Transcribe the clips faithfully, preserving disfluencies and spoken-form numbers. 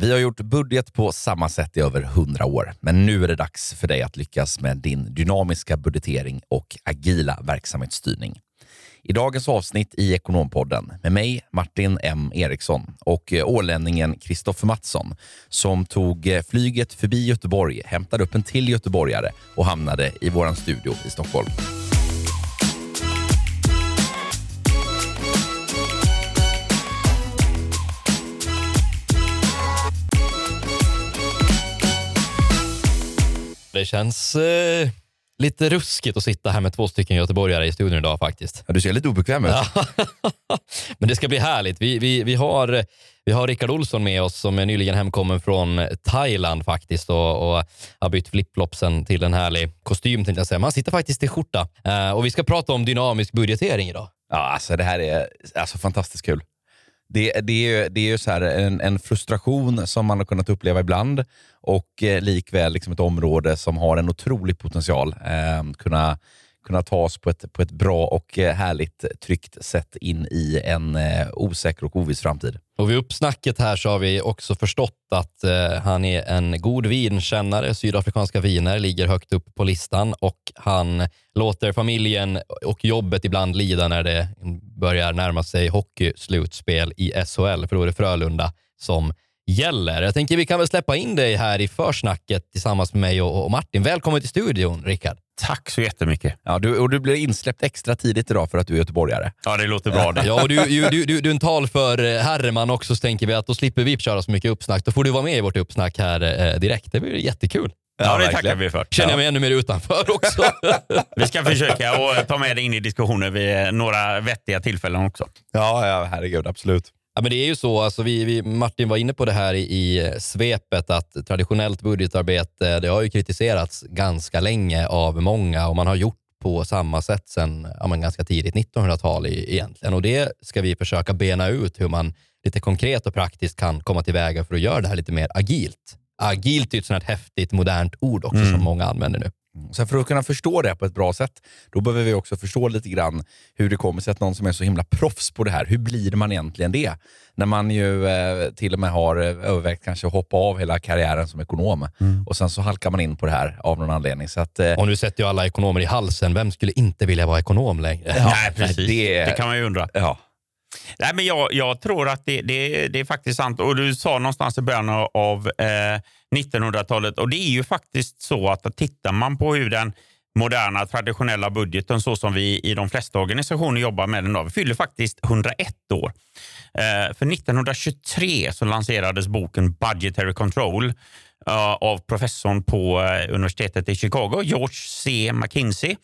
Vi har gjort budget på samma sätt i över hundra år, men nu är det dags för dig att lyckas med din dynamiska budgetering och agila verksamhetsstyrning. I dagens avsnitt i Ekonompodden med mig, Martin M. Eriksson, och ålänningen Kristoffer Mattsson som tog flyget förbi Göteborg, hämtade upp en till göteborgare och hamnade i våran studio i Stockholm. Det känns eh, lite ruskigt att sitta här med två stycken göteborgare i studion idag faktiskt. Ja, du ser lite obekväm ut. Ja. Men det ska bli härligt. Vi, vi, vi, har, vi har Rickard Olsson med oss som är nyligen hemkommen från Thailand faktiskt och, och har bytt flipflopsen till en härlig kostym tänkte jag säga. Man sitter faktiskt i skjorta. Eh, och vi ska prata om dynamisk budgetering idag. Ja, alltså det här är alltså fantastiskt kul. Det, det är ju, det är ju så här en, en frustration som man har kunnat uppleva ibland och eh, likväl liksom ett område som har en otrolig potential eh, kunna, kunna tas på ett, på ett bra och eh, härligt tryggt sätt in i en eh, osäker och oviss framtid. Och vid uppsnacket här så har vi också förstått att eh, han är en god vinkännare. Sydafrikanska viner ligger högt upp på listan och han låter familjen och jobbet ibland lida när det börjar närma sig hockeyslutspel i S H L, för då är det Frölunda som gäller. Jag tänker vi kan väl släppa in dig här i försnacket tillsammans med mig och, och Martin. Välkommen till studion, Rickard. Tack så jättemycket. Ja, du, och du blir insläppt extra tidigt idag för att du är göteborgare. Ja, det låter bra det. Ja, och du, du, du, du, du är en tal för herreman också, så tänker vi att då slipper vi köra så mycket uppsnack. Då får du vara med i vårt uppsnack här eh, direkt. Det blir jättekul. Ja, Ja, det verkligen. tackar vi för. Känner jag Ja. mig ännu mer utanför också. Vi ska försöka och ta med det in i diskussioner vid några vettiga tillfällen också. Ja, ja, herregud, absolut. Ja, men det är ju så, alltså vi, vi, Martin var inne på det här i, i svepet att traditionellt budgetarbete, det har ju kritiserats ganska länge av många och man har gjort på samma sätt sedan ja, men ganska tidigt nittonhundratal i, egentligen. Och det ska vi försöka bena ut hur man lite konkret och praktiskt kan komma tillväga för att göra det här lite mer agilt. Agilt är ett sånt här häftigt modernt ord också mm. som många använder nu. Så för att kunna förstå det på ett bra sätt, då behöver vi också förstå lite grann hur det kommer sig att någon som är så himla proffs på det här, hur blir man egentligen det? När man ju eh, till och med har övervägt kanske att hoppa av hela karriären som ekonom mm. och sen så halkar man in på det här av någon anledning. Så att, eh, och nu sätter ju alla ekonomer i halsen, vem skulle inte vilja vara ekonom längre? Ja, nej, precis. Det, det kan man ju undra. Ja. Nej, men jag, jag tror att det, det, det är faktiskt sant. Och du sa någonstans i början av eh, nittonhundratalet. Och det är ju faktiskt så att tittar man på hur den moderna traditionella budgeten så som vi i de flesta organisationer jobbar med den då, vi fyller faktiskt hundraett år. Eh, för nittonhundratjugotre så lanserades boken Budgetary Control eh, av professorn på eh, universitetet i Chicago, George C. McKinsey.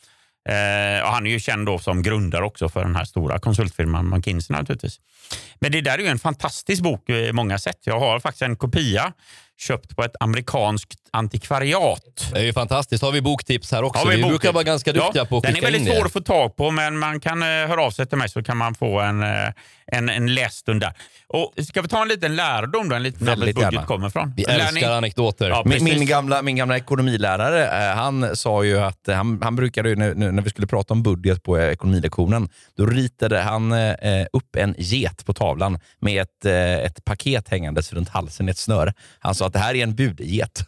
Eh, och han är ju känd då som grundare också för den här stora konsultfirman McKinsey naturligtvis. Men det där är ju en fantastisk bok i många sätt. Jag har faktiskt en kopia köpt på ett amerikanskt antikvariat. Det är ju fantastiskt. Har vi boktips här också? Ja, vi, vi boktips. brukar vara ganska duktiga ja, på att den skicka är väldigt in svår det. att få tag på, men man kan eh, höra av sig till mig så kan man få en, eh, en, en lässtund där. Och ska vi ta en liten lärdom då? En liten Väldigt budget gärna. kommer från. Vi Lär älskar ni? anekdoter. Ja, Min, min, gamla, min gamla ekonomilärare, eh, han sa ju att eh, han, han brukade ju när, när vi skulle prata om budget på eh, ekonomilektionen, då ritade han eh, upp en get på tavlan med ett, eh, ett paket hängandes runt halsen i ett snöre. Han sa att det här är en budget.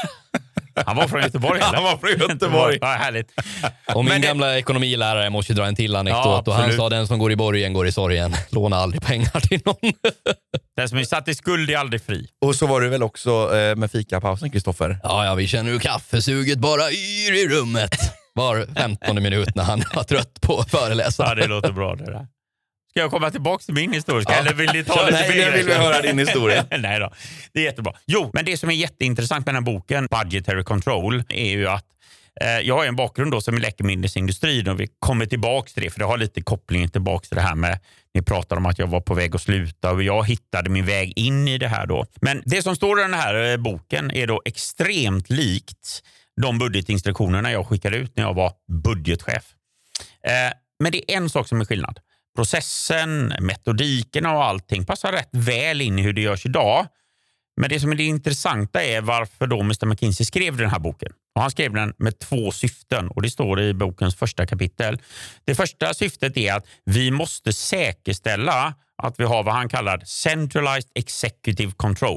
Han var från Göteborg. Eller? Han var från Göteborg. Ja, härligt. Och min Men det- gamla ekonomilärare måste ju dra en till anekdot. Ja, och han absolut. sa den som går i borgen går i sorgen. Låna aldrig pengar till någon. Den som är satt i skuld är aldrig fri. Och så var det väl också eh, med fikapausen, Kristoffer. Ja, ja, vi känner ju kaffesuget bara yr i rummet. Var femtonde minut när han var trött på att föreläsa. Ja, det låter bra det där. Ska jag komma tillbaka till min historia? Ja. Eller vill ni ta Kör, lite nej, mer? jag vill vi höra din historia. Nej då, det är jättebra. Jo, men det som är jätteintressant med den här boken, Budgetary Control, är ju att eh, jag har en bakgrund då som i läkemedelsindustrin och vi kommer tillbaka till det, för det har lite koppling tillbaka till det här med, ni pratar om att jag var på väg att sluta och jag hittade min väg in i det här då. Men det som står i den här eh, boken är då extremt likt de budgetinstruktionerna jag skickade ut när jag var budgetchef. Eh, men det är en sak som är skillnad. Processen, metodiken och allting passar rätt väl in i hur det görs idag. Men det som är det intressanta är varför då mister McKinsey skrev den här boken. Och han skrev den med två syften och det står i bokens första kapitel. Det första syftet är att vi måste säkerställa att vi har vad han kallar centralized executive control.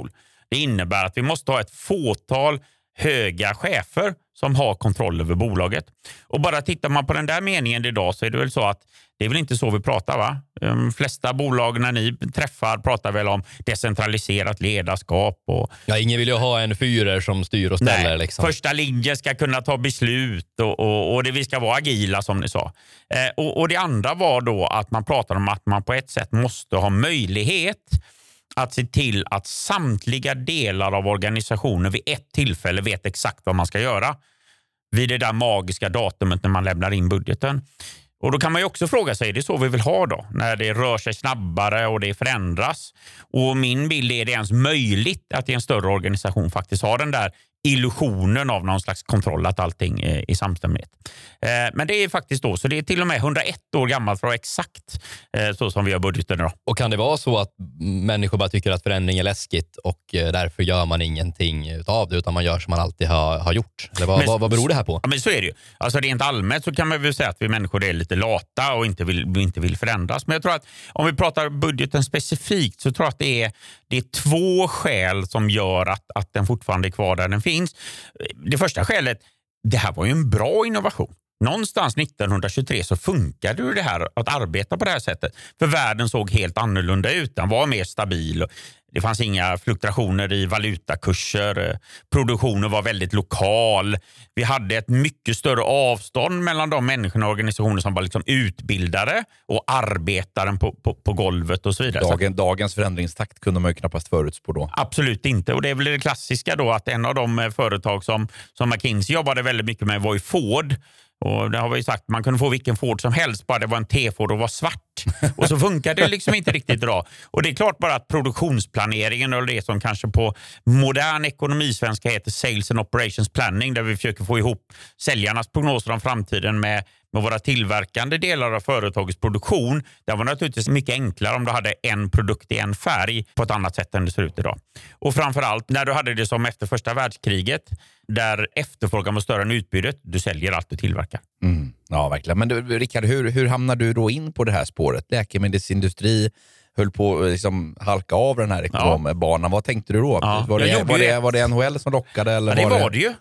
Det innebär att vi måste ha ett fåtal höga chefer som har kontroll över bolaget. Och bara tittar man på den där meningen idag så är det väl så att det är väl inte så vi pratar, va? De flesta bolag när ni träffar pratar väl om decentraliserat ledarskap. Och Ja, ingen vill ju ha en fyrer som styr och ställer. Nej, liksom. Första linjen ska kunna ta beslut och, och, och det, vi ska vara agila som ni sa. Eh, och, och det andra var då att man pratar om att man på ett sätt måste ha möjlighet att se till att samtliga delar av organisationen vid ett tillfälle vet exakt vad man ska göra vid det där magiska datumet när man lämnar in budgeten. Och då kan man ju också fråga sig, är det så vi vill ha då? När det rör sig snabbare och det förändras. Och min bild är det ens möjligt att i en större organisation faktiskt ha den där illusionen av någon slags kontroll att allting är i samstämmighet. Eh, men det är faktiskt då, så det är till och med hundraett år gammalt för att vara exakt eh, så som vi har budgeten idag. Och kan det vara så att människor bara tycker att förändring är läskigt och eh, därför gör man ingenting utav det utan man gör som man alltid har, har gjort? Eller vad, men, vad, vad beror det här på? Ja, men så är det ju. Alltså rent allmänt så kan man väl säga att vi människor är lite lata och inte vill, inte vill förändras. Men jag tror att om vi pratar budgeten specifikt så tror jag att det är, det är två skäl som gör att, att den fortfarande är kvar där den finns. Det första skälet, det här var ju en bra innovation. Någonstans nittonhundratjugotre så funkade ju det här att arbeta på det här sättet. För världen såg helt annorlunda ut. Den var mer stabil. Det fanns inga fluktuationer i valutakurser. Produktionen var väldigt lokal. Vi hade ett mycket större avstånd mellan de människorna och organisationer som var liksom utbildare och arbetaren på, på, på golvet och så vidare. Dagen, dagens förändringstakt kunde man ju knappast förutspå då. Absolut inte. Och det är väl det klassiska då att en av de företag som, som McKinsey jobbade väldigt mycket med var ju Ford. Och det har vi ju sagt, man kunde få vilken Ford som helst, bara det var en T-Ford och var svart. Och så funkar det liksom inte riktigt bra. Och det är klart bara att produktionsplaneringen och det som kanske på modern ekonomisvenska heter Sales and Operations Planning, där vi försöker få ihop säljarnas prognoser om framtiden med, med våra tillverkande delar av företagets produktion. Det var naturligtvis mycket enklare om du hade en produkt i en färg på ett annat sätt än det ser ut idag. Och framförallt när du hade det som efter första världskriget, där efterfrågan var större än utbudet, du säljer allt du tillverkar. Mm. Ja, verkligen. Men du, Rickard, hur, hur hamnar du då in på det här spåret? Läkemedelsindustri höll på att liksom halka av den här ekonombanan. Ja. Vad tänkte du då? Ja, var, det, var, det, var det N H L som lockade? Eller ja, det var var det, det ju.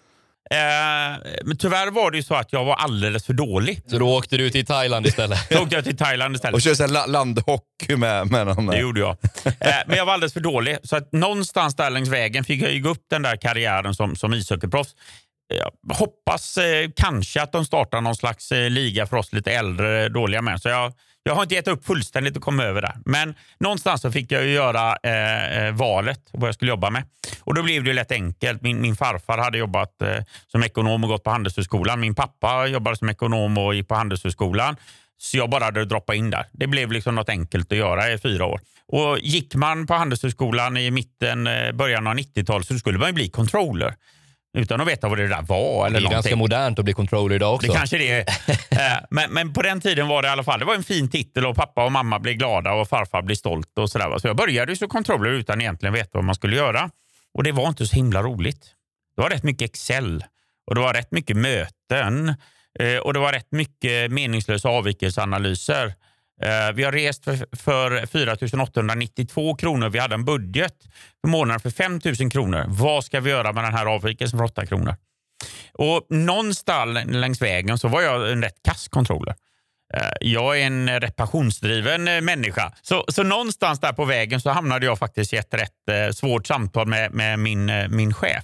Eh, men tyvärr var det ju så att jag var alldeles för dålig. Så då åkte du till Thailand istället? Så åkte jag till Thailand istället. Och körde la- landhockey med, med någon där. Det gjorde jag. Eh, men jag var alldeles för dålig. Så att någonstans där längs vägen fick jag ju gå upp den där karriären som, som ishockeyproffs. Jag hoppas eh, kanske att de startar någon slags eh, liga för oss lite äldre dåliga män. Så jag, jag har inte gett upp fullständigt att komma över där. Men någonstans så fick jag ju göra eh, valet vad jag skulle jobba med. Och då blev det ju lätt enkelt. Min, min farfar hade jobbat eh, som ekonom och gått på Handelshögskolan. Min pappa jobbade som ekonom och gick på Handelshögskolan. Så jag bara hade droppat in där. Det blev liksom något enkelt att göra i fyra år. Och gick man på Handelshögskolan i mitten, eh, början av nittiotalet så skulle man ju bli controller. Utan att veta vad det där var. Eller det är någonting. Ganska modernt att bli controller idag också. Det kanske det är. men, men på den tiden var det i alla fall. Det var en fin titel och pappa och mamma blev glada och farfar blev stolt och sådär. Så jag började ju som controller utan egentligen veta vad man skulle göra. Och det var inte så himla roligt. Det var rätt mycket Excel. Och det var rätt mycket möten. Och det var rätt mycket meningslösa avvikelseanalyser. Vi har rest för, för fyra tusen åttahundranittiotvå kronor. Vi hade en budget för månaden för fem tusen kronor. Vad ska vi göra med den här avvikelsen för åtta kronor? Och någonstans längs vägen så var jag en rätt kass controller. Jag är en reparationsdriven människa. Så, så någonstans där på vägen så hamnade jag faktiskt i ett rätt svårt samtal med, med min, min chef.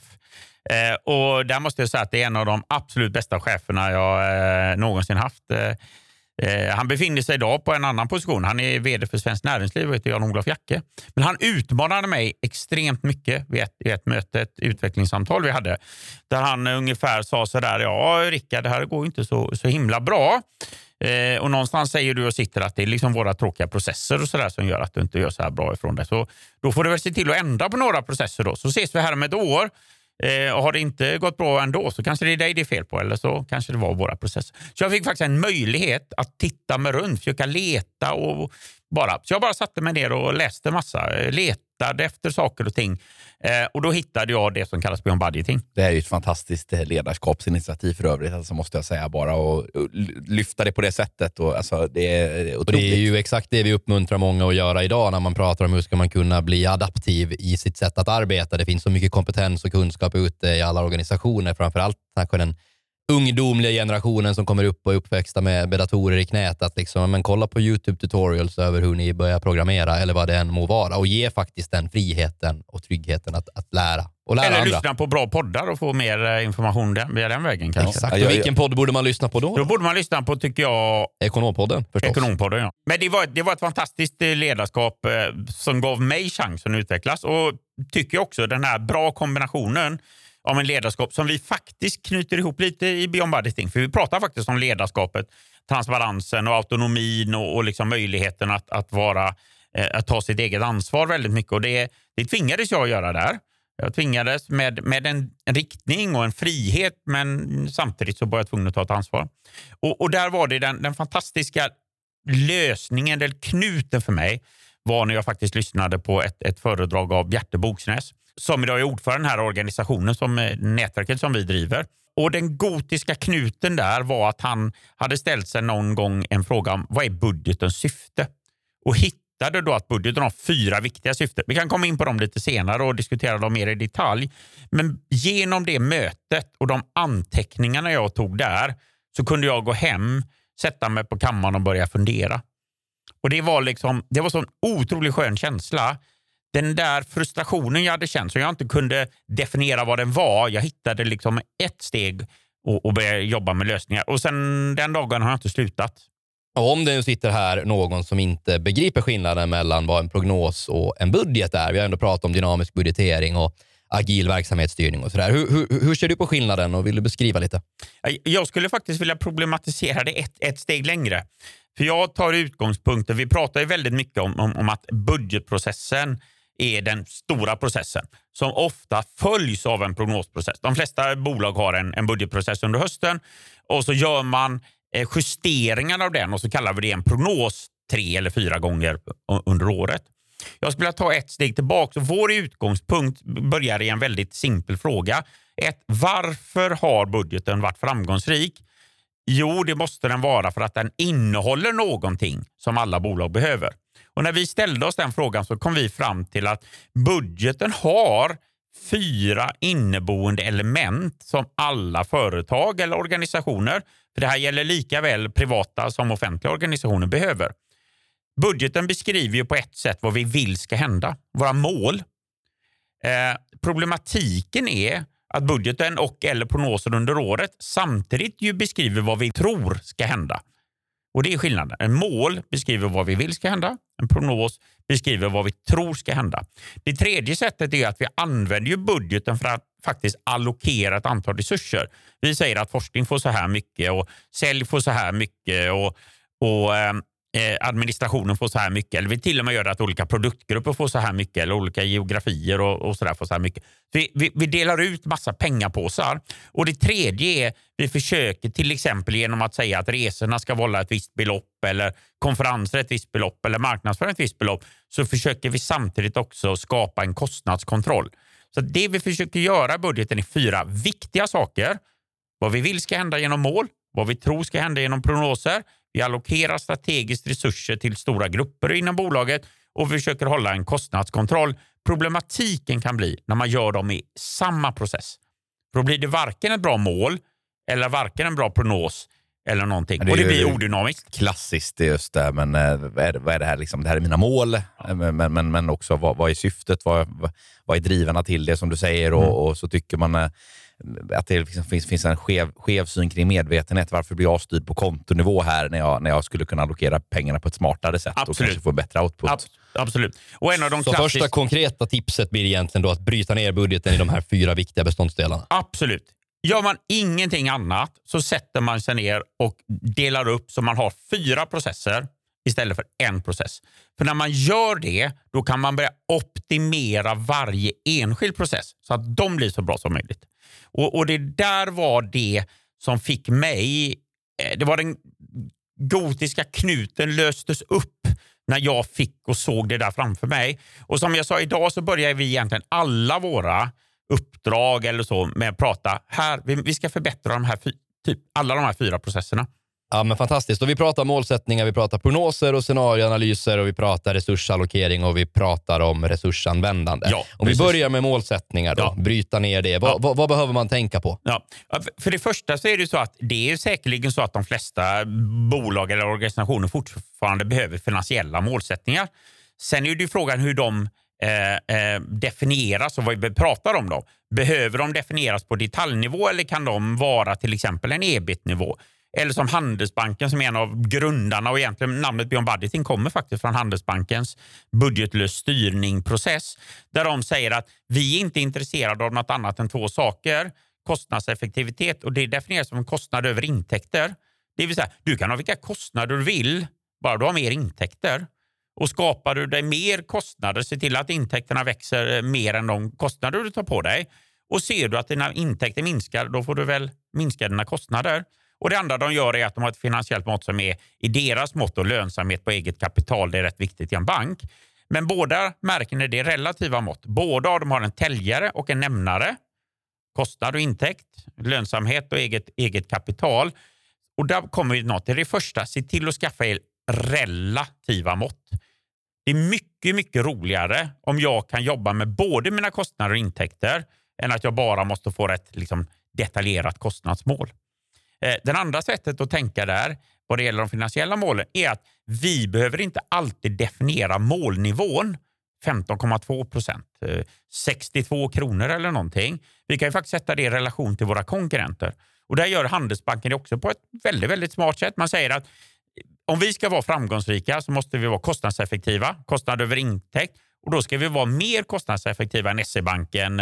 Och där måste jag säga att det är en av de absolut bästa cheferna jag någonsin haft. Eh, han befinner sig idag på en annan position. Han är vd för Svenskt Näringsliv och heter Jan-Olof Jacke. Men han utmanade mig extremt mycket vid ett, vid ett möte, ett utvecklingssamtal vi hade. Där han ungefär sa så där, ja Rickard, det här går inte så, så himla bra. Eh, och någonstans säger du och sitter att det är liksom våra tråkiga processer och sådär som gör att du inte gör så här bra ifrån det. Så då får du väl se till att ändra på några processer då. Så ses vi här om ett år. Eh, och har det inte gått bra ändå så kanske det är dig det är fel på, eller så kanske det var våra processer. Så jag fick faktiskt en möjlighet att titta mig runt, försöka leta och Bara. Så jag bara satte mig ner och läste massa, letade efter saker och ting. Eh, och då hittade jag det som kallas Beyond Budgeting. Det är ju ett fantastiskt ledarskapsinitiativ för övrigt, alltså måste jag säga bara. Och, och lyfta det på det sättet. Och, alltså, det är otroligt. Och det är ju exakt det vi uppmuntrar många att göra idag när man pratar om hur ska man kunna bli adaptiv i sitt sätt att arbeta. Det finns så mycket kompetens och kunskap ute i alla organisationer, framförallt kanske den ungdomliga generationen som kommer upp och är uppväxta med, med datorer i knät, att liksom, men kolla på YouTube-tutorials över hur ni börjar programmera eller vad det än må vara, och ge faktiskt den friheten och tryggheten att, att lära och lära eller andra. lyssna på bra poddar och få mer information den, via den vägen kanske. Exakt. Ja, ja, ja. Och vilken podd borde man lyssna på då? Då borde man lyssna på, tycker jag, Ekonompodden förstås. Ekonompodden, ja. Men det var, det var ett fantastiskt ledarskap eh, som gav mig chansen att utvecklas, och tycker också den här bra kombinationen om en ledarskap som vi faktiskt knyter ihop lite i Beyond Budgeting. För vi pratar faktiskt om ledarskapet, transparensen och autonomin och, och liksom möjligheten att, att, vara, eh, att ta sitt eget ansvar väldigt mycket. Och det, det tvingades jag att göra där. Jag tvingades med, med en, en riktning och en frihet, men samtidigt så var jag tvungen att ta ett ansvar. Och, och där var det den, den fantastiska lösningen, eller knuten för mig, var när jag faktiskt lyssnade på ett, ett föredrag av Bjarte Boksnäs, som idag är ordförande den här organisationen, som nätverket som vi driver. Och den gotiska knuten där var att han hade ställt sig någon gång en fråga om vad är budgetens syfte? Och hittade då att budgeten har fyra viktiga syften. Vi kan komma in på dem lite senare och diskutera dem mer i detalj. Men genom det mötet och de anteckningarna jag tog där så kunde jag gå hem, sätta mig på kammaren och börja fundera. Och det var liksom, det var sån otroligt skön känsla. Den där frustrationen jag hade känt, så jag inte kunde definiera vad den var. Jag hittade liksom ett steg och, och började jobba med lösningar. Och sen den dagen har jag inte slutat. Och om det sitter här någon som inte begriper skillnaden mellan vad en prognos och en budget är. Vi har ändå pratat om dynamisk budgetering och agil verksamhetsstyrning och sådär. Hur, hur, hur ser du på skillnaden och vill du beskriva lite? Jag skulle faktiskt vilja problematisera det ett, ett steg längre. För jag tar utgångspunkten, vi pratar ju väldigt mycket om, om, om att budgetprocessen är den stora processen som ofta följs av en prognosprocess. De flesta bolag har en, en budgetprocess under hösten, och så gör man eh, justeringar av den, och så kallar vi det en prognos tre eller fyra gånger under året. Jag skulle vilja ta ett steg tillbaka. Vår utgångspunkt börjar i en väldigt simpel fråga. Ett, varför har budgeten varit framgångsrik? Jo, det måste den vara för att den innehåller någonting som alla bolag behöver. Och när vi ställde oss den frågan så kom vi fram till att budgeten har fyra inneboende element som alla företag eller organisationer, för det här gäller lika väl privata som offentliga organisationer, behöver. Budgeten beskriver ju på ett sätt vad vi vill ska hända, våra mål. Eh, problematiken är att budgeten och eller prognosen under året samtidigt ju beskriver vad vi tror ska hända. Och det är skillnaden. En mål beskriver vad vi vill ska hända. En prognos beskriver vad vi tror ska hända. Det tredje sättet är att vi använder ju budgeten för att faktiskt allokera ett antal resurser. Vi säger att forskning får så här mycket och sälj får så här mycket och, och eh, administrationen får så här mycket. Eller vi till och med gör att olika produktgrupper får så här mycket, eller olika geografier och, och så där får så här mycket. Vi, vi, vi delar ut massa pengapåsar. Och det tredje är vi försöker till exempel genom att säga att resorna ska vara ett visst belopp, eller konferenser ett visst belopp, eller marknadsföring ett visst belopp, så försöker vi samtidigt också skapa en kostnadskontroll. Så det vi försöker göra i budgeten är fyra viktiga saker. Vad vi vill ska hända genom mål, vad vi tror ska hända genom prognoser. Vi allokerar strategiskt resurser till stora grupper inom bolaget och vi försöker hålla en kostnadskontroll. Problematiken kan bli när man gör dem i samma process. För då blir det varken ett bra mål eller varken en bra prognos eller någonting. Det och det blir odynamiskt. Klassiskt just det, men vad är det, vad är det här liksom? Det här är mina mål, ja. men, men, men också vad, vad är syftet? Vad, vad är drivarna till det som du säger? Och, mm. och så tycker man att det finns, finns en skev, skev syn kring medvetenhet. Varför blir jag styrd på kontonivå här när jag, när jag skulle kunna allokera pengarna på ett smartare sätt? Absolut. Och kanske få en bättre output? Ab- absolut. Och en av de så klassisk... första konkreta tipset blir egentligen då att bryta ner budgeten i de här fyra viktiga beståndsdelarna. Absolut. Gör man ingenting annat så sätter man sig ner och delar upp så man har fyra processer istället för en process. För när man gör det, då kan man börja optimera varje enskild process så att de blir så bra som möjligt. Och, och det där var det som fick mig, det var den gotiska knuten löstes upp när jag fick och såg det där framför mig. Och som jag sa, idag så börjar vi egentligen alla våra uppdrag eller så med att prata här. Vi, vi ska förbättra de här, typ alla de här fyra processerna. Ja, men fantastiskt. Och vi pratar målsättningar, vi pratar prognoser och scenarioanalyser och vi pratar resursallokering och vi pratar om resursanvändande. Ja, om vi börjar med målsättningar då, ja. bryta ner det. Va, ja. vad, vad behöver man tänka på? Ja. För det första så är det så att det är säkerligen så att de flesta bolag eller organisationer fortfarande behöver finansiella målsättningar. Sen är det ju frågan hur de eh, eh, definieras och vad vi pratar om då. Behöver de definieras på detaljnivå eller kan de vara till exempel en E B I T-nivå? Eller som Handelsbanken som är en av grundarna och egentligen namnet Beyond Budgeting kommer faktiskt från Handelsbankens budgetlös styrning-process. Där de säger att vi är inte intresserade av något annat än två saker. Kostnadseffektivitet och det definieras som en kostnad över intäkter. Det vill säga, du kan ha vilka kostnader du vill bara du har mer intäkter. Och skapar du dig mer kostnader, se till att intäkterna växer mer än de kostnader du tar på dig. Och ser du att dina intäkter minskar, då får du väl minska dina kostnader. Och det andra de gör är att de har ett finansiellt mått som är i deras mått och lönsamhet på eget kapital. Det är rätt viktigt i en bank. Men båda märken är det relativa mått. Båda av dem har en täljare och en nämnare. Kostnad och intäkt, lönsamhet och eget, eget kapital. Och där kommer vi något. Det är det första, se till att skaffa er relativa mått. Det är mycket, mycket roligare om jag kan jobba med både mina kostnader och intäkter än att jag bara måste få ett liksom, detaljerat kostnadsmål. Den andra sättet att tänka där vad det gäller de finansiella målen är att vi behöver inte alltid definiera målnivån femton komma två procent, sextiotvå kronor eller någonting. Vi kan ju faktiskt sätta det i relation till våra konkurrenter. Och där gör Handelsbanken det också på ett väldigt, väldigt smart sätt. Man säger att om vi ska vara framgångsrika så måste vi vara kostnadseffektiva, kostnad över intäkt. Och då ska vi vara mer kostnadseffektiva än S E-banken,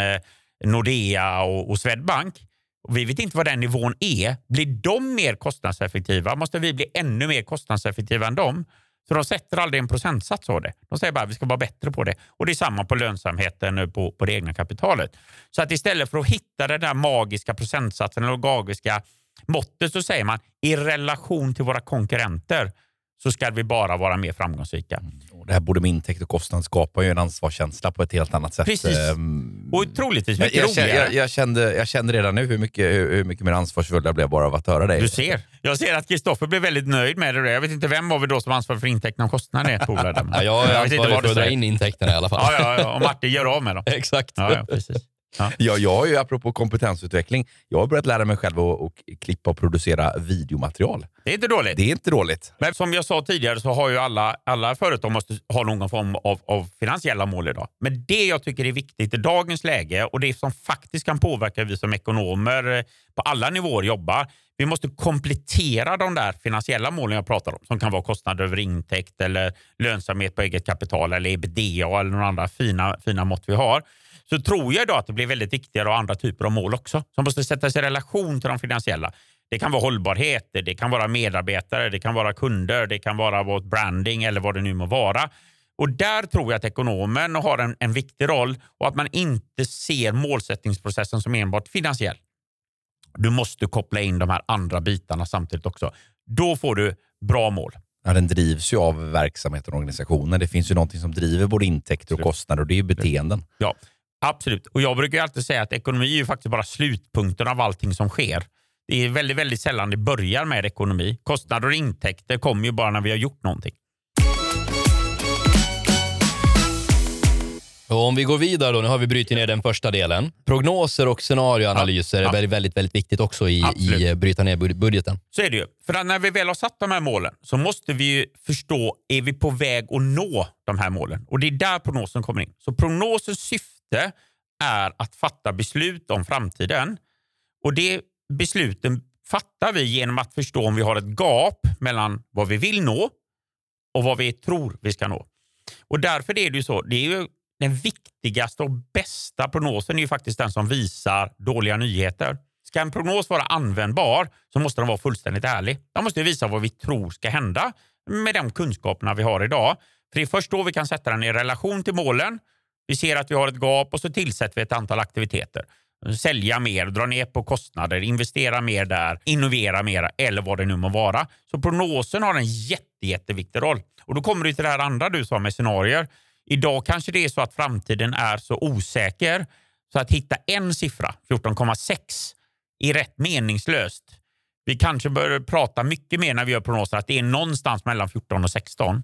Nordea och, och Swedbank. Och vi vet inte vad den nivån är. Blir de mer kostnadseffektiva måste vi bli ännu mer kostnadseffektiva än dem. Så de sätter aldrig en procentsats av det. De säger bara att vi ska vara bättre på det. Och det är samma på lönsamheten på, på det egna kapitalet. Så att istället för att hitta den där magiska procentsatsen eller magiska måttet så säger man i relation till våra konkurrenter så ska vi bara vara mer framgångsrika. Mm. Och det här både med intäkt och kostnad skapar ju en ansvarskänsla på ett helt annat sätt. Precis. Och troligtvis mycket jag, roligare. Jag, jag, kände, jag kände redan nu hur mycket, hur, hur mycket mer ansvarsfull jag blev bara av att höra dig. Du ser. Jag ser att Kristoffer blev väldigt nöjd med det. Jag vet inte vem var vi då som ansvar för intäkterna och kostnaderna i ett bolag. Ja, jag är ansvarig för att dra in intäkterna i alla fall. Ja, ja, ja. Och Martin gör av med dem. Exakt. Ja, ja, precis. Ja. Ja, jag har ju, apropå kompetensutveckling, jag har börjat lära mig själv att, att klippa och producera videomaterial. Det är inte dåligt. Det är inte dåligt. Men som jag sa tidigare så har ju alla, alla företag måste ha någon form av, av finansiella mål idag. Men det jag tycker är viktigt i dagens läge och det som faktiskt kan påverka vi som ekonomer på alla nivåer jobbar, vi måste komplettera de där finansiella målen jag pratar om som kan vara kostnader över intäkt eller lönsamhet på eget kapital eller E B D A eller några andra fina, fina mått vi har. Så tror jag idag att det blir väldigt viktigare och andra typer av mål också som måste sättas i relation till de finansiella. Det kan vara hållbarhet, det kan vara medarbetare, det kan vara kunder, det kan vara vårt branding eller vad det nu må vara. Och där tror jag att ekonomen har en, en viktig roll och att man inte ser målsättningsprocessen som enbart finansiell. Du måste koppla in de här andra bitarna samtidigt också. Då får du bra mål. Ja, den drivs ju av verksamheten och organisationen. Det finns ju någonting som driver både intäkter och kostnader och det är ju beteenden. Ja, absolut. Och jag brukar alltid säga att ekonomi är ju faktiskt bara slutpunkten av allting som sker. Det är väldigt, väldigt sällan det börjar med ekonomi. Kostnader och intäkter kommer ju bara när vi har gjort någonting. Och om vi går vidare då, nu har vi brutit ner den första delen. Prognoser och scenarioanalyser ja, är väldigt, väldigt, väldigt viktigt också i, i bryta ner budgeten. Så är det ju. För att när vi väl har satt de här målen så måste vi ju förstå, är vi på väg att nå de här målen? Och det är där prognosen kommer in. Så prognosens syfte är att fatta beslut om framtiden. Och det besluten fattar vi genom att förstå om vi har ett gap mellan vad vi vill nå och vad vi tror vi ska nå. Och därför är det ju så, det är ju den viktigaste och bästa prognosen är ju faktiskt den som visar dåliga nyheter. Ska en prognos vara användbar så måste den vara fullständigt ärlig. Den måste visa vad vi tror ska hända med de kunskaperna vi har idag. För det är först då vi kan sätta den i relation till målen. Vi ser att vi har ett gap och så tillsätter vi ett antal aktiviteter. sälja mer, dra ner på kostnader, investera mer där, innovera mer eller vad det nu må vara. Så prognosen har en jätte, jätteviktig roll. Och då kommer du till det här andra du sa med scenarier. Idag kanske det är så att framtiden är så osäker så att hitta en siffra, fjorton komma sex, är rätt meningslöst. Vi kanske bör prata mycket mer när vi gör prognoser att det är någonstans mellan fjorton och sexton.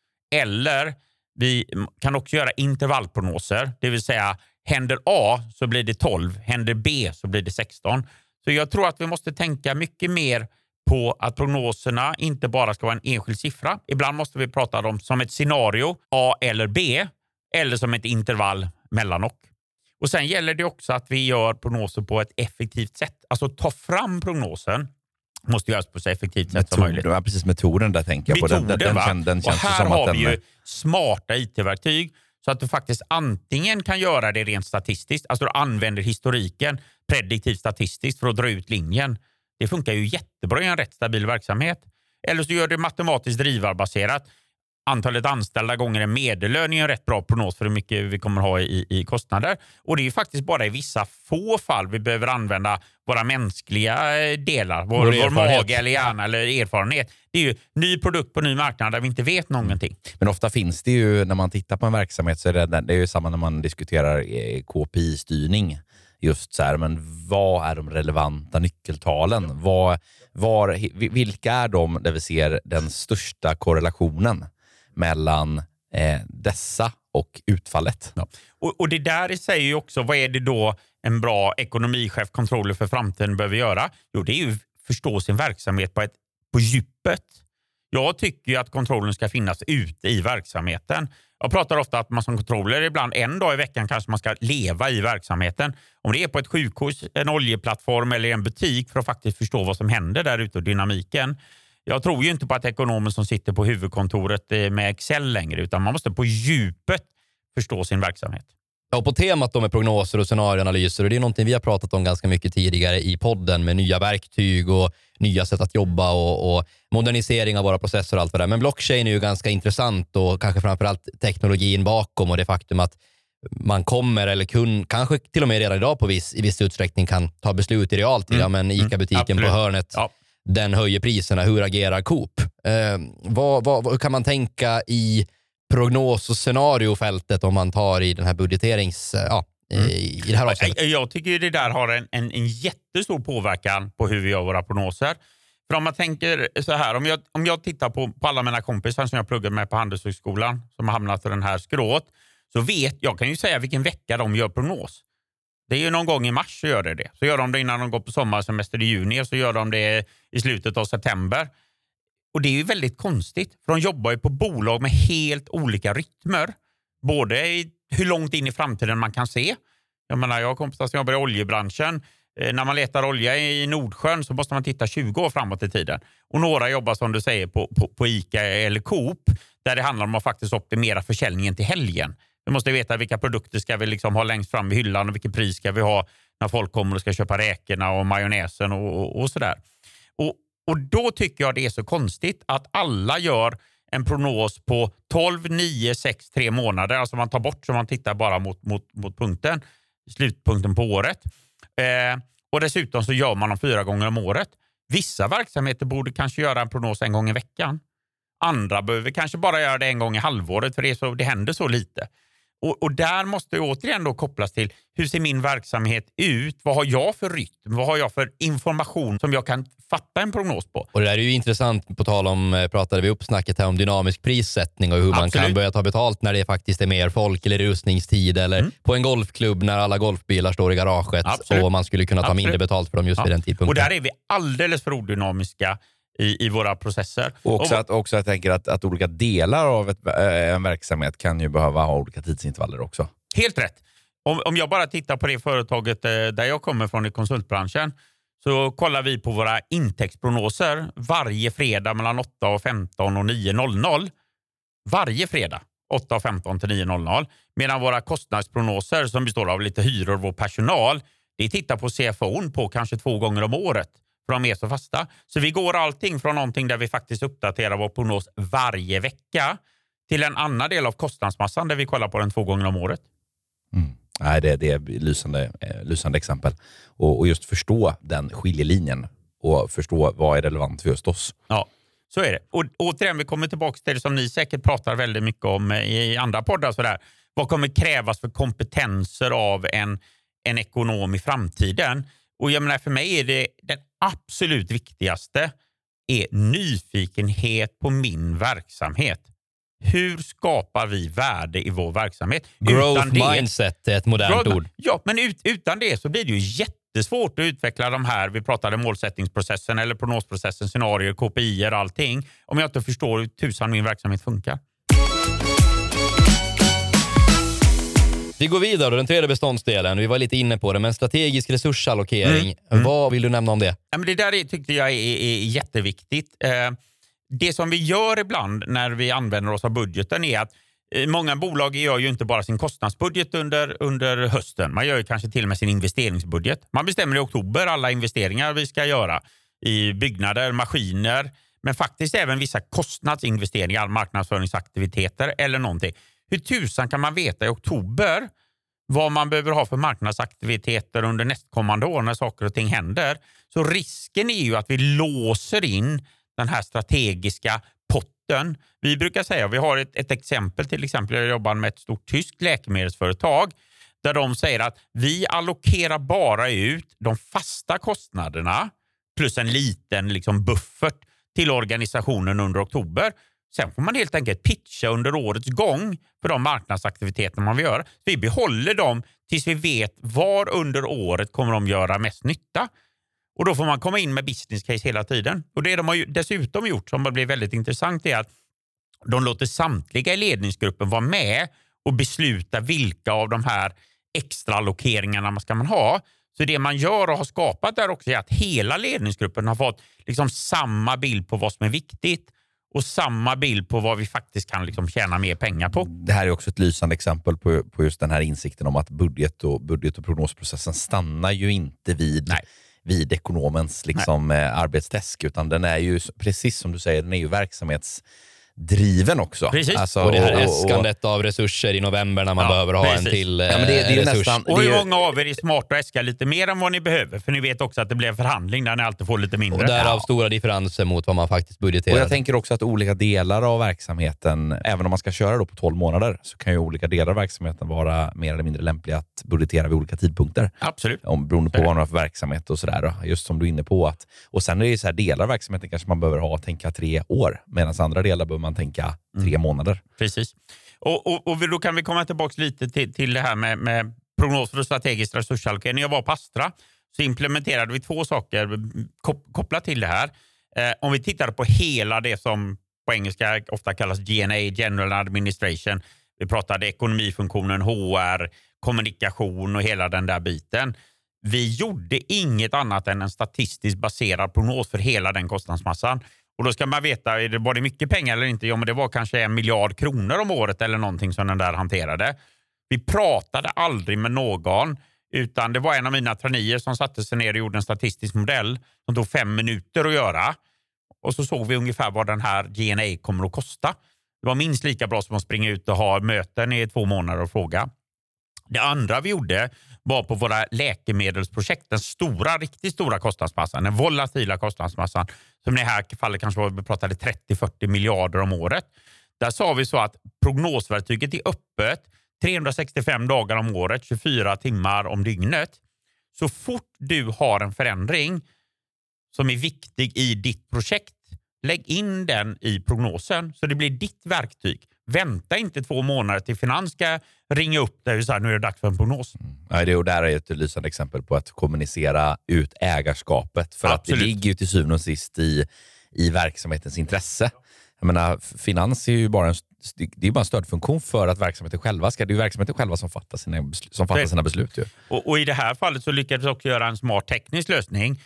Eller vi kan också göra intervallprognoser, det vill säga händer A så blir det tolv, händer B så blir det sexton. Så jag tror att vi måste tänka mycket mer på att prognoserna inte bara ska vara en enskild siffra. Ibland måste vi prata om som ett scenario A eller B eller som ett intervall mellan och. Och sen gäller det också att vi gör prognoser på ett effektivt sätt. Alltså ta fram prognosen måste göras på så effektivt sätt Metod, som möjligt. Ja, precis, metoden där tänker jag Metoden, på. Den, den, va? den, den känns och här som har att vi den... ju smarta I T-verktyg så att du faktiskt antingen kan göra det rent statistiskt, alltså du använder historiken prediktivt statistiskt för att dra ut linjen. Det funkar ju jättebra i en rätt stabil verksamhet. Eller så gör det matematiskt drivarbaserat. Antalet anställda gånger en medellön är en rätt bra prognos för hur mycket vi kommer ha i, i kostnader. Och det är ju faktiskt bara i vissa få fall vi behöver använda våra mänskliga delar. Vår, vår, vår mage eller hjärna eller erfarenhet. Det är ju ny produkt på ny marknad där vi inte vet någonting. Men ofta finns det ju, när man tittar på en verksamhet så är det, det är ju samma när man diskuterar K P I-styrning. Just så här, men vad är de relevanta nyckeltalen? Var, var, vilka är de där vi ser den största korrelationen mellan eh, dessa och utfallet? Ja. Och, och det där i sig är ju också, vad är det då en bra ekonomichef, controller för framtiden behöver göra? Jo, det är ju förstå sin verksamhet på, ett, på djupet. Jag tycker ju att kontrollen ska finnas ute i verksamheten. Jag pratar ofta att man som controller ibland en dag i veckan kanske man ska leva i verksamheten. Om det är på ett sjukhus, en oljeplattform eller en butik för att faktiskt förstå vad som händer där ute och dynamiken. Jag tror ju inte på att ekonomer som sitter på huvudkontoret med Excel längre utan man måste på djupet förstå sin verksamhet. Ja, och på temat då med prognoser och scenarioanalyser, och det är någonting vi har pratat om ganska mycket tidigare i podden med nya verktyg och nya sätt att jobba och, och modernisering av våra processer och allt vad det är. Men blockchain är ju ganska intressant och kanske framförallt teknologin bakom och det faktum att man kommer eller kun, kanske till och med redan idag på viss, i viss utsträckning kan ta beslut i realtid. Mm. Ja, men ICA-butiken mm, på hörnet, ja. Den höjer priserna. Hur agerar Coop? Eh, vad, vad, hur kan man tänka i prognos- och scenariofältet om man tar i den här budgeterings... Ja, mm. i, i det här avseendet? Jag, jag tycker det där har en, en, en jättestor påverkan på hur vi gör våra prognoser. För om man tänker så här, om jag, om jag tittar på, på alla mina kompisar som jag pluggar med på Handelshögskolan som har hamnat i den här skrået, så vet jag kan ju säga vilken vecka de gör prognos. Det är ju någon gång i mars så gör det det. Så gör de det innan de går på sommarsemester i juni och så gör de det i slutet av september. Och det är ju väldigt konstigt. För de jobbar ju på bolag med helt olika rytmer. Både i hur långt in i framtiden man kan se. Jag menar, jag har kompisar som jobbar i oljebranschen. Eh, när man letar olja i Nordsjön så måste man titta tjugo år framåt i tiden. Och några jobbar som du säger på, på, på ICA eller Coop. Där det handlar om att faktiskt optimera försäljningen till helgen. Vi måste veta vilka produkter ska vi liksom ha längst fram i hyllan och vilket pris ska vi ha när folk kommer och ska köpa räkorna och majonnäsen och, och, och sådär. Och, och då tycker jag det är så konstigt att alla gör en prognos på tolv, nio, sex, tre månader. Alltså man tar bort så man tittar bara mot, mot, mot punkten, slutpunkten på året. Eh, och dessutom så gör man dem fyra gånger om året. Vissa verksamheter borde kanske göra en prognos en gång i veckan. Andra behöver kanske bara göra det en gång i halvåret för det, är så, det händer så lite. Och, och där måste återigen då kopplas till hur ser min verksamhet ut? Vad har jag för rytm? Vad har jag för information som jag kan fatta en prognos på? Och det där är ju intressant på tal om, pratade vi uppsnacket här om dynamisk prissättning och hur Absolut. Man kan börja ta betalt när det faktiskt är mer folk eller rusningstid eller mm. på en golfklubb när alla golfbilar står i garaget. Absolut. Och man skulle kunna ta Absolut. mindre betalt för dem just ja. vid den tidpunkten. Och där är vi alldeles för odynamiska i, i våra processer. Och också, och, att, också jag tänker att, att olika delar av ett, en verksamhet kan ju behöva ha olika tidsintervaller också. Helt rätt. Om, om jag bara tittar på det företaget där jag kommer från i konsultbranschen så kollar vi på våra intäktsprognoser varje fredag mellan åtta och femton och nio noll noll. Varje fredag åtta och femton till nio noll noll. Medan våra kostnadsprognoser som består av lite hyror och vår personal, det tittar på C F O på kanske två gånger om året. För de är så fasta. Så vi går allting från någonting där vi faktiskt uppdaterar vår prognos varje vecka till en annan del av kostnadsmassan där vi kollar på den två gånger om året. Mm. Nej, det, det är lysande, eh, lysande exempel. Och, och just förstå den skiljelinjen och förstå vad är relevant för just oss. Ja, så är det. Och återigen, vi kommer tillbaka till det som ni säkert pratar väldigt mycket om i andra poddar. Sådär. Vad kommer krävas för kompetenser av en, en ekonom i framtiden? Och jag menar, för mig är det den absolut viktigaste är nyfikenhet på min verksamhet. Hur skapar vi värde i vår verksamhet? Growth utan det, mindset är ett modernt growth, ord. Ja, men ut, utan det så blir det ju jättesvårt att utveckla de här, vi pratade målsättningsprocessen eller prognosprocessen, scenarier, K P I-er, allting. Om jag inte förstår hur tusan min verksamhet funkar. Vi går vidare, den tredje beståndsdelen. Vi var lite inne på det, men strategisk resursallokering. Mm. Mm. Vad vill du nämna om det? Ja, men det där är, tyckte jag är, är jätteviktigt. Eh, det som vi gör ibland när vi använder oss av budgeten är att eh, många bolag gör ju inte bara sin kostnadsbudget under, under hösten. Man gör ju kanske till och med sin investeringsbudget. Man bestämmer i oktober alla investeringar vi ska göra i byggnader, maskiner, men faktiskt även vissa kostnadsinvesteringar, marknadsföringsaktiviteter eller någonting. Hur tusan kan man veta i oktober vad man behöver ha för marknadsaktiviteter under nästkommande år när saker och ting händer? Så risken är ju att vi låser in den här strategiska potten. Vi brukar säga, vi har ett, ett exempel till exempel, jag jobbar med ett stort tyskt läkemedelsföretag där de säger att vi allokerar bara ut de fasta kostnaderna plus en liten liksom buffert till organisationen under oktober. Sen får man helt enkelt pitcha under årets gång för de marknadsaktiviteter man vill göra. Vi behåller dem tills vi vet var under året kommer de göra mest nytta. Och då får man komma in med business case hela tiden. Och det de har ju dessutom gjort som blir väldigt intressant är att de låter samtliga i ledningsgruppen vara med och besluta vilka av de här extra allokeringarna man ska man ha. Så det man gör och har skapat där också är att hela ledningsgruppen har fått liksom samma bild på vad som är viktigt och samma bild på vad vi faktiskt kan liksom tjäna mer pengar på. Det här är också ett lysande exempel på, på just den här insikten om att budget och, budget och prognosprocessen stannar ju inte vid, vid ekonomens liksom, eh, arbetstäsk, utan den är ju, precis som du säger, den är ju verksamhetsdriven också. Precis. Alltså, och det här äskandet av resurser i november när man ja, behöver ha precis. en till eh, ja, men det, det är resurs. Nästan, och hur det är, många av er är smarta och äskar lite mer än vad ni behöver? För ni vet också att det blir en förhandling där ni alltid får lite mindre. Och därav ja. stora differenser mot vad man faktiskt budgeterar. Och jag tänker också att olika delar av verksamheten, även om man ska köra då på tolv månader, så kan ju olika delar av verksamheten vara mer eller mindre lämpliga att budgetera vid olika tidpunkter. Absolut. Om, beroende på vad man har för verksamhet och sådär. Just som du är inne på. Att, och sen är det så här, delar av verksamheten kanske man behöver ha tänka tre år, medan andra delar behöver man tänka tre mm. månader. Precis. Och, och, och då kan vi komma tillbaka lite till, till det här med, med prognoser och strategisk resursallokering. När jag var på Astra så implementerade vi två saker kopplat till det här. Eh, om vi tittar på hela det som på engelska ofta kallas G N A, General Administration. Vi pratade ekonomifunktionen, H R, kommunikation och hela den där biten. Vi gjorde inget annat än en statistiskt baserad prognos för hela den kostnadsmassan. Och då ska man veta, är det, var det mycket pengar eller inte? Ja, men det var kanske en miljard kronor om året eller någonting som den där hanterade. Vi pratade aldrig med någon, utan det var en av mina traineer som satte sig ner och gjorde en statistisk modell som tog fem minuter att göra. Och så såg vi ungefär vad den här G N A kommer att kosta. Det var minst lika bra som att springa ut och ha möten i två månader och fråga. Det andra vi gjorde var på våra läkemedelsprojekt, den stora, riktigt stora kostnadsmassan, den volatila kostnadsmassan, som i det här fallet kanske var, vi pratade trettio till fyrtio miljarder om året. Där sa vi så att prognosverktyget är öppet trehundrasextiofem dagar om året, tjugofyra timmar om dygnet. Så fort du har en förändring som är viktig i ditt projekt, lägg in den i prognosen så det blir ditt verktyg. Vänta inte två månader till finans ska ringa upp dig och säga nu är det dags för en prognos. Mm. Ja, det, och där är ett lysande exempel på att kommunicera ut ägarskapet. För Absolut. Att det ligger ju till syvende och sist i, i verksamhetens intresse. Jag menar, finans är ju bara en, det är bara en stödfunktion för att verksamheten själva ska, det är ju verksamheten själva som fattar sina, som fattar sina beslut. Ju. Och, och i det här fallet så lyckades vi också göra en smart teknisk lösning.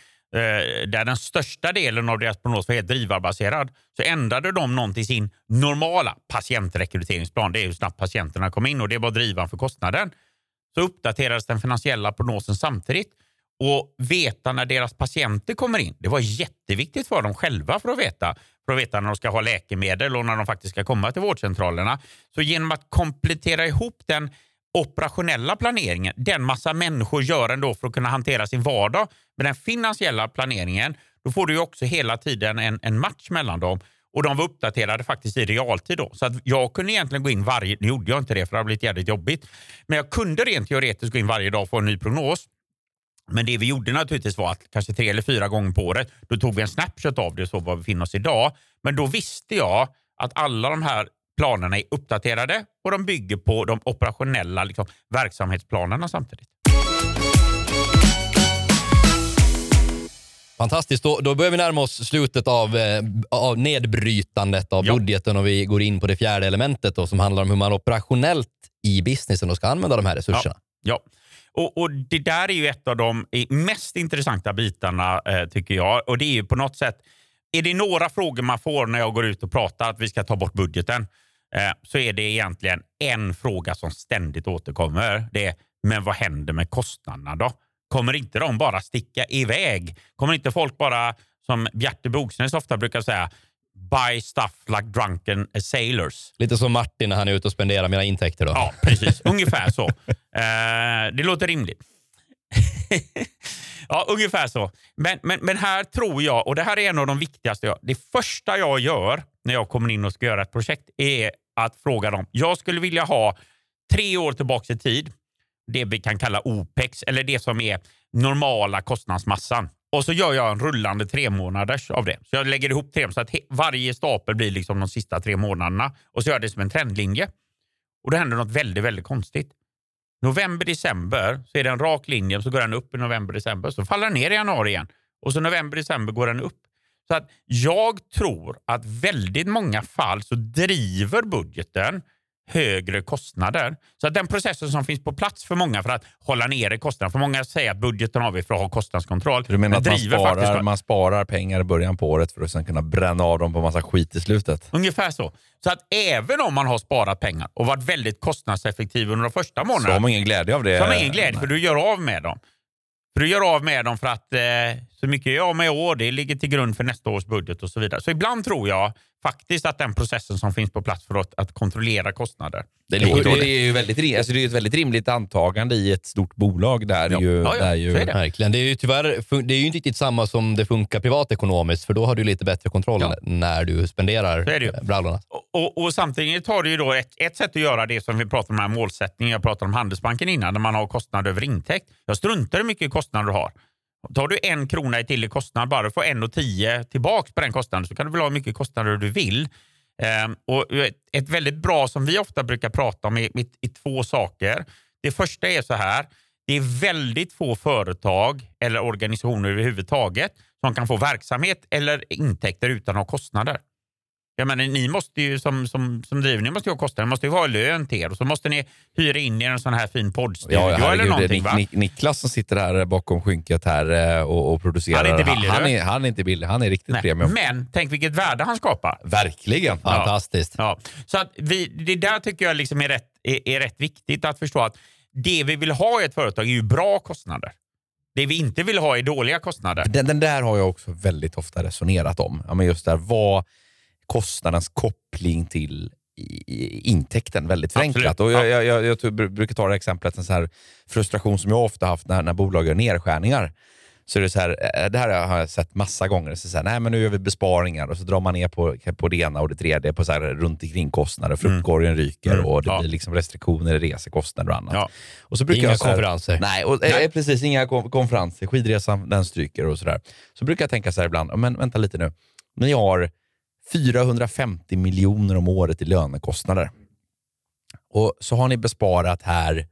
Där den största delen av deras prognos var helt drivarbaserad, så ändrade de någon till sin normala patientrekryteringsplan. Det är hur snabbt patienterna kom in och det var drivan för kostnaden. Så uppdaterades den finansiella prognosen samtidigt och veta när deras patienter kommer in. Det var jätteviktigt för dem själva för att veta. För att veta när de ska ha läkemedel och när de faktiskt ska komma till vårdcentralerna. Så genom att komplettera ihop den operationella planeringen, den massa människor gör ändå för att kunna hantera sin vardag. Men den finansiella planeringen, då får du ju också hela tiden en, en match mellan dem. Och de var uppdaterade faktiskt i realtid då. Så att jag kunde egentligen gå in varje... Nu gjorde jag inte det för det har blivit jävligt jobbigt. Men jag kunde rent teoretiskt gå in varje dag och få en ny prognos. Men det vi gjorde naturligtvis var att kanske tre eller fyra gånger på året, då tog vi en snapshot av det och så var vi befinner oss idag. Men då visste jag att alla de här planerna är uppdaterade och de bygger på de operationella liksom, verksamhetsplanerna samtidigt. Fantastiskt. Då, då börjar vi närma oss slutet av, eh, av nedbrytandet av ja. budgeten och vi går in på det fjärde elementet då, som handlar om hur man operationellt i businessen ska använda de här resurserna. Ja, ja. Och, och det där är ju ett av de mest intressanta bitarna eh, tycker jag. Och det är ju på något sätt, är det några frågor man får när jag går ut och pratar att vi ska ta bort budgeten, eh, så är det egentligen en fråga som ständigt återkommer. Det är, men vad händer med kostnaderna då? Kommer inte de bara sticka iväg? Kommer inte folk bara, som Bjarte Bogsnäs ofta brukar säga, buy stuff like drunken sailors? Lite som Martin när han är ute och spenderar mina intäkter då. Ja, precis. Ungefär så. Eh, det låter rimligt. Ja, ungefär så. Men, men, men här tror jag, och det här är en av de viktigaste, jag, det första jag gör när jag kommer in och ska göra ett projekt är att fråga dem. Jag skulle vilja ha tre år tillbaka i tid, det vi kan kalla OPEX, eller det som är normala kostnadsmassan. Och så gör jag en rullande tre månaders av det. Så jag lägger ihop tre så att he- varje stapel blir liksom de sista tre månaderna. Och så gör jag det som en trendlinje. Och det händer något väldigt, väldigt konstigt. November, december så är det en rak linje. Så går den upp i november, december. Så faller den ner i januari igen. Och så november, december går den upp. Så att jag tror att väldigt många fall så driver budgeten högre kostnader. Så att den processen som finns på plats för många för att hålla nere kostnaderna. För många säger att budgeten har vi för att ha kostnadskontroll. Du menar att man sparar, faktiskt... man sparar pengar i början på året för att sen kunna bränna av dem på massa skit i slutet? Ungefär så. Så att även om man har sparat pengar och varit väldigt kostnadseffektiv under de första månaderna. Så har man ingen glädje av det. Så har man ingen glädje för du gör av med dem. För du gör av med dem för att eh, så mycket jag har med i år, det ligger till grund för nästa års budget och så vidare. Så ibland tror jag faktiskt att den processen som finns på plats för att, att kontrollera kostnader. Det, det, det är ju väldigt, alltså det är ett väldigt rimligt antagande i ett stort bolag där ja. ju, Ja, ja, där ju... så är det. Verkligen. Det är ju tyvärr det är ju inte riktigt samma som det funkar privatekonomiskt, för då har du lite bättre kontroll ja. när du spenderar brallorna. Och, och, och samtidigt har du ju då ett, ett sätt att göra det som vi pratar om här målsättningen. Jag pratade om Handelsbanken innan, där man har kostnader över intäkt. Jag struntar hur mycket kostnader du har. Tar du en krona i till i kostnad, bara får en och tio tillbaka på den kostnaden, så kan du väl ha hur mycket kostnader du vill. Um, och ett, ett väldigt bra som vi ofta brukar prata om är, är, är två saker. Det första är så här. Det är väldigt få företag eller organisationer överhuvudtaget som kan få verksamhet eller intäkter utan att ha kostnader. Jag menar, ni måste ju som, som, som driver, ni måste ju ha kostnader. Ni måste ju ha lön till er och så måste ni hyra in i en sån här fin poddstudio ja, herregud, eller någonting, va? Nik- Niklas som sitter här bakom skynket här och, och producerar. Han är inte billig. Han, han, är, han är inte billig. Han är riktigt Nej, premium. men tänk vilket värde han skapar. Verkligen. Ja. Fantastiskt. Ja. Så att vi, det där tycker jag liksom är, rätt, är, är rätt viktigt att förstå att det vi vill ha i ett företag är ju bra kostnader. Det vi inte vill ha är dåliga kostnader. Den, den där har jag också väldigt ofta resonerat om. Ja, men just där, vad kostnadens koppling till i, i intäkten väldigt förenklat. Och jag, jag, jag, jag brukar ta det exemplet, en så här frustration som jag ofta haft när, när bolag gör nedskärningar. Så är det så här, det här har jag sett massa gånger. Så så här, nej men nu gör vi besparingar och så drar man ner på, på det ena och det tredje på så här runt omkring kostnader. Fruktkorgen ryker mm. och det ja. blir liksom restriktioner i resekostnader och annat. Ja. Och så brukar inga jag så här, konferenser. Nej, och, nej. Eh, precis, inga konferenser. Skidresan, den stryker och sådär. Så brukar jag tänka så här ibland, men vänta lite nu. Ni har fyrahundrafemtio miljoner om året i lönekostnader. Och så har ni besparat här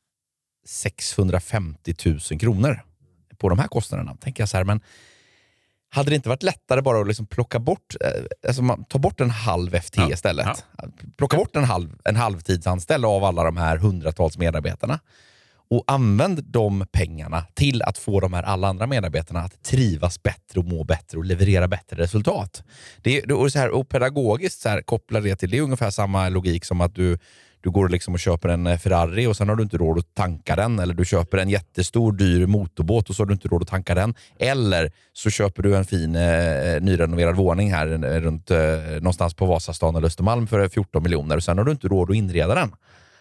sexhundrafemtio tusen kronor på de här kostnaderna. Tänker jag så här, men hade det inte varit lättare bara att liksom plocka bort, alltså man, ta bort en halv F T ja. istället? Ja. Plocka bort en, halv, en halvtidsanställd av alla de här hundratals medarbetarna och använd de pengarna till att få de här alla andra medarbetarna att trivas bättre och må bättre och leverera bättre resultat. Det är, och så här, och pedagogiskt så här, kopplar det till, det är ungefär samma logik som att du Du går liksom och köper en Ferrari och sen har du inte råd att tanka den. Eller du köper en jättestor dyr motorbåt och så har du inte råd att tanka den. Eller så köper du en fin eh, nyrenoverad våning här runt eh, någonstans på Vasastan eller Östermalm för fjorton miljoner och sen har du inte råd att inreda den.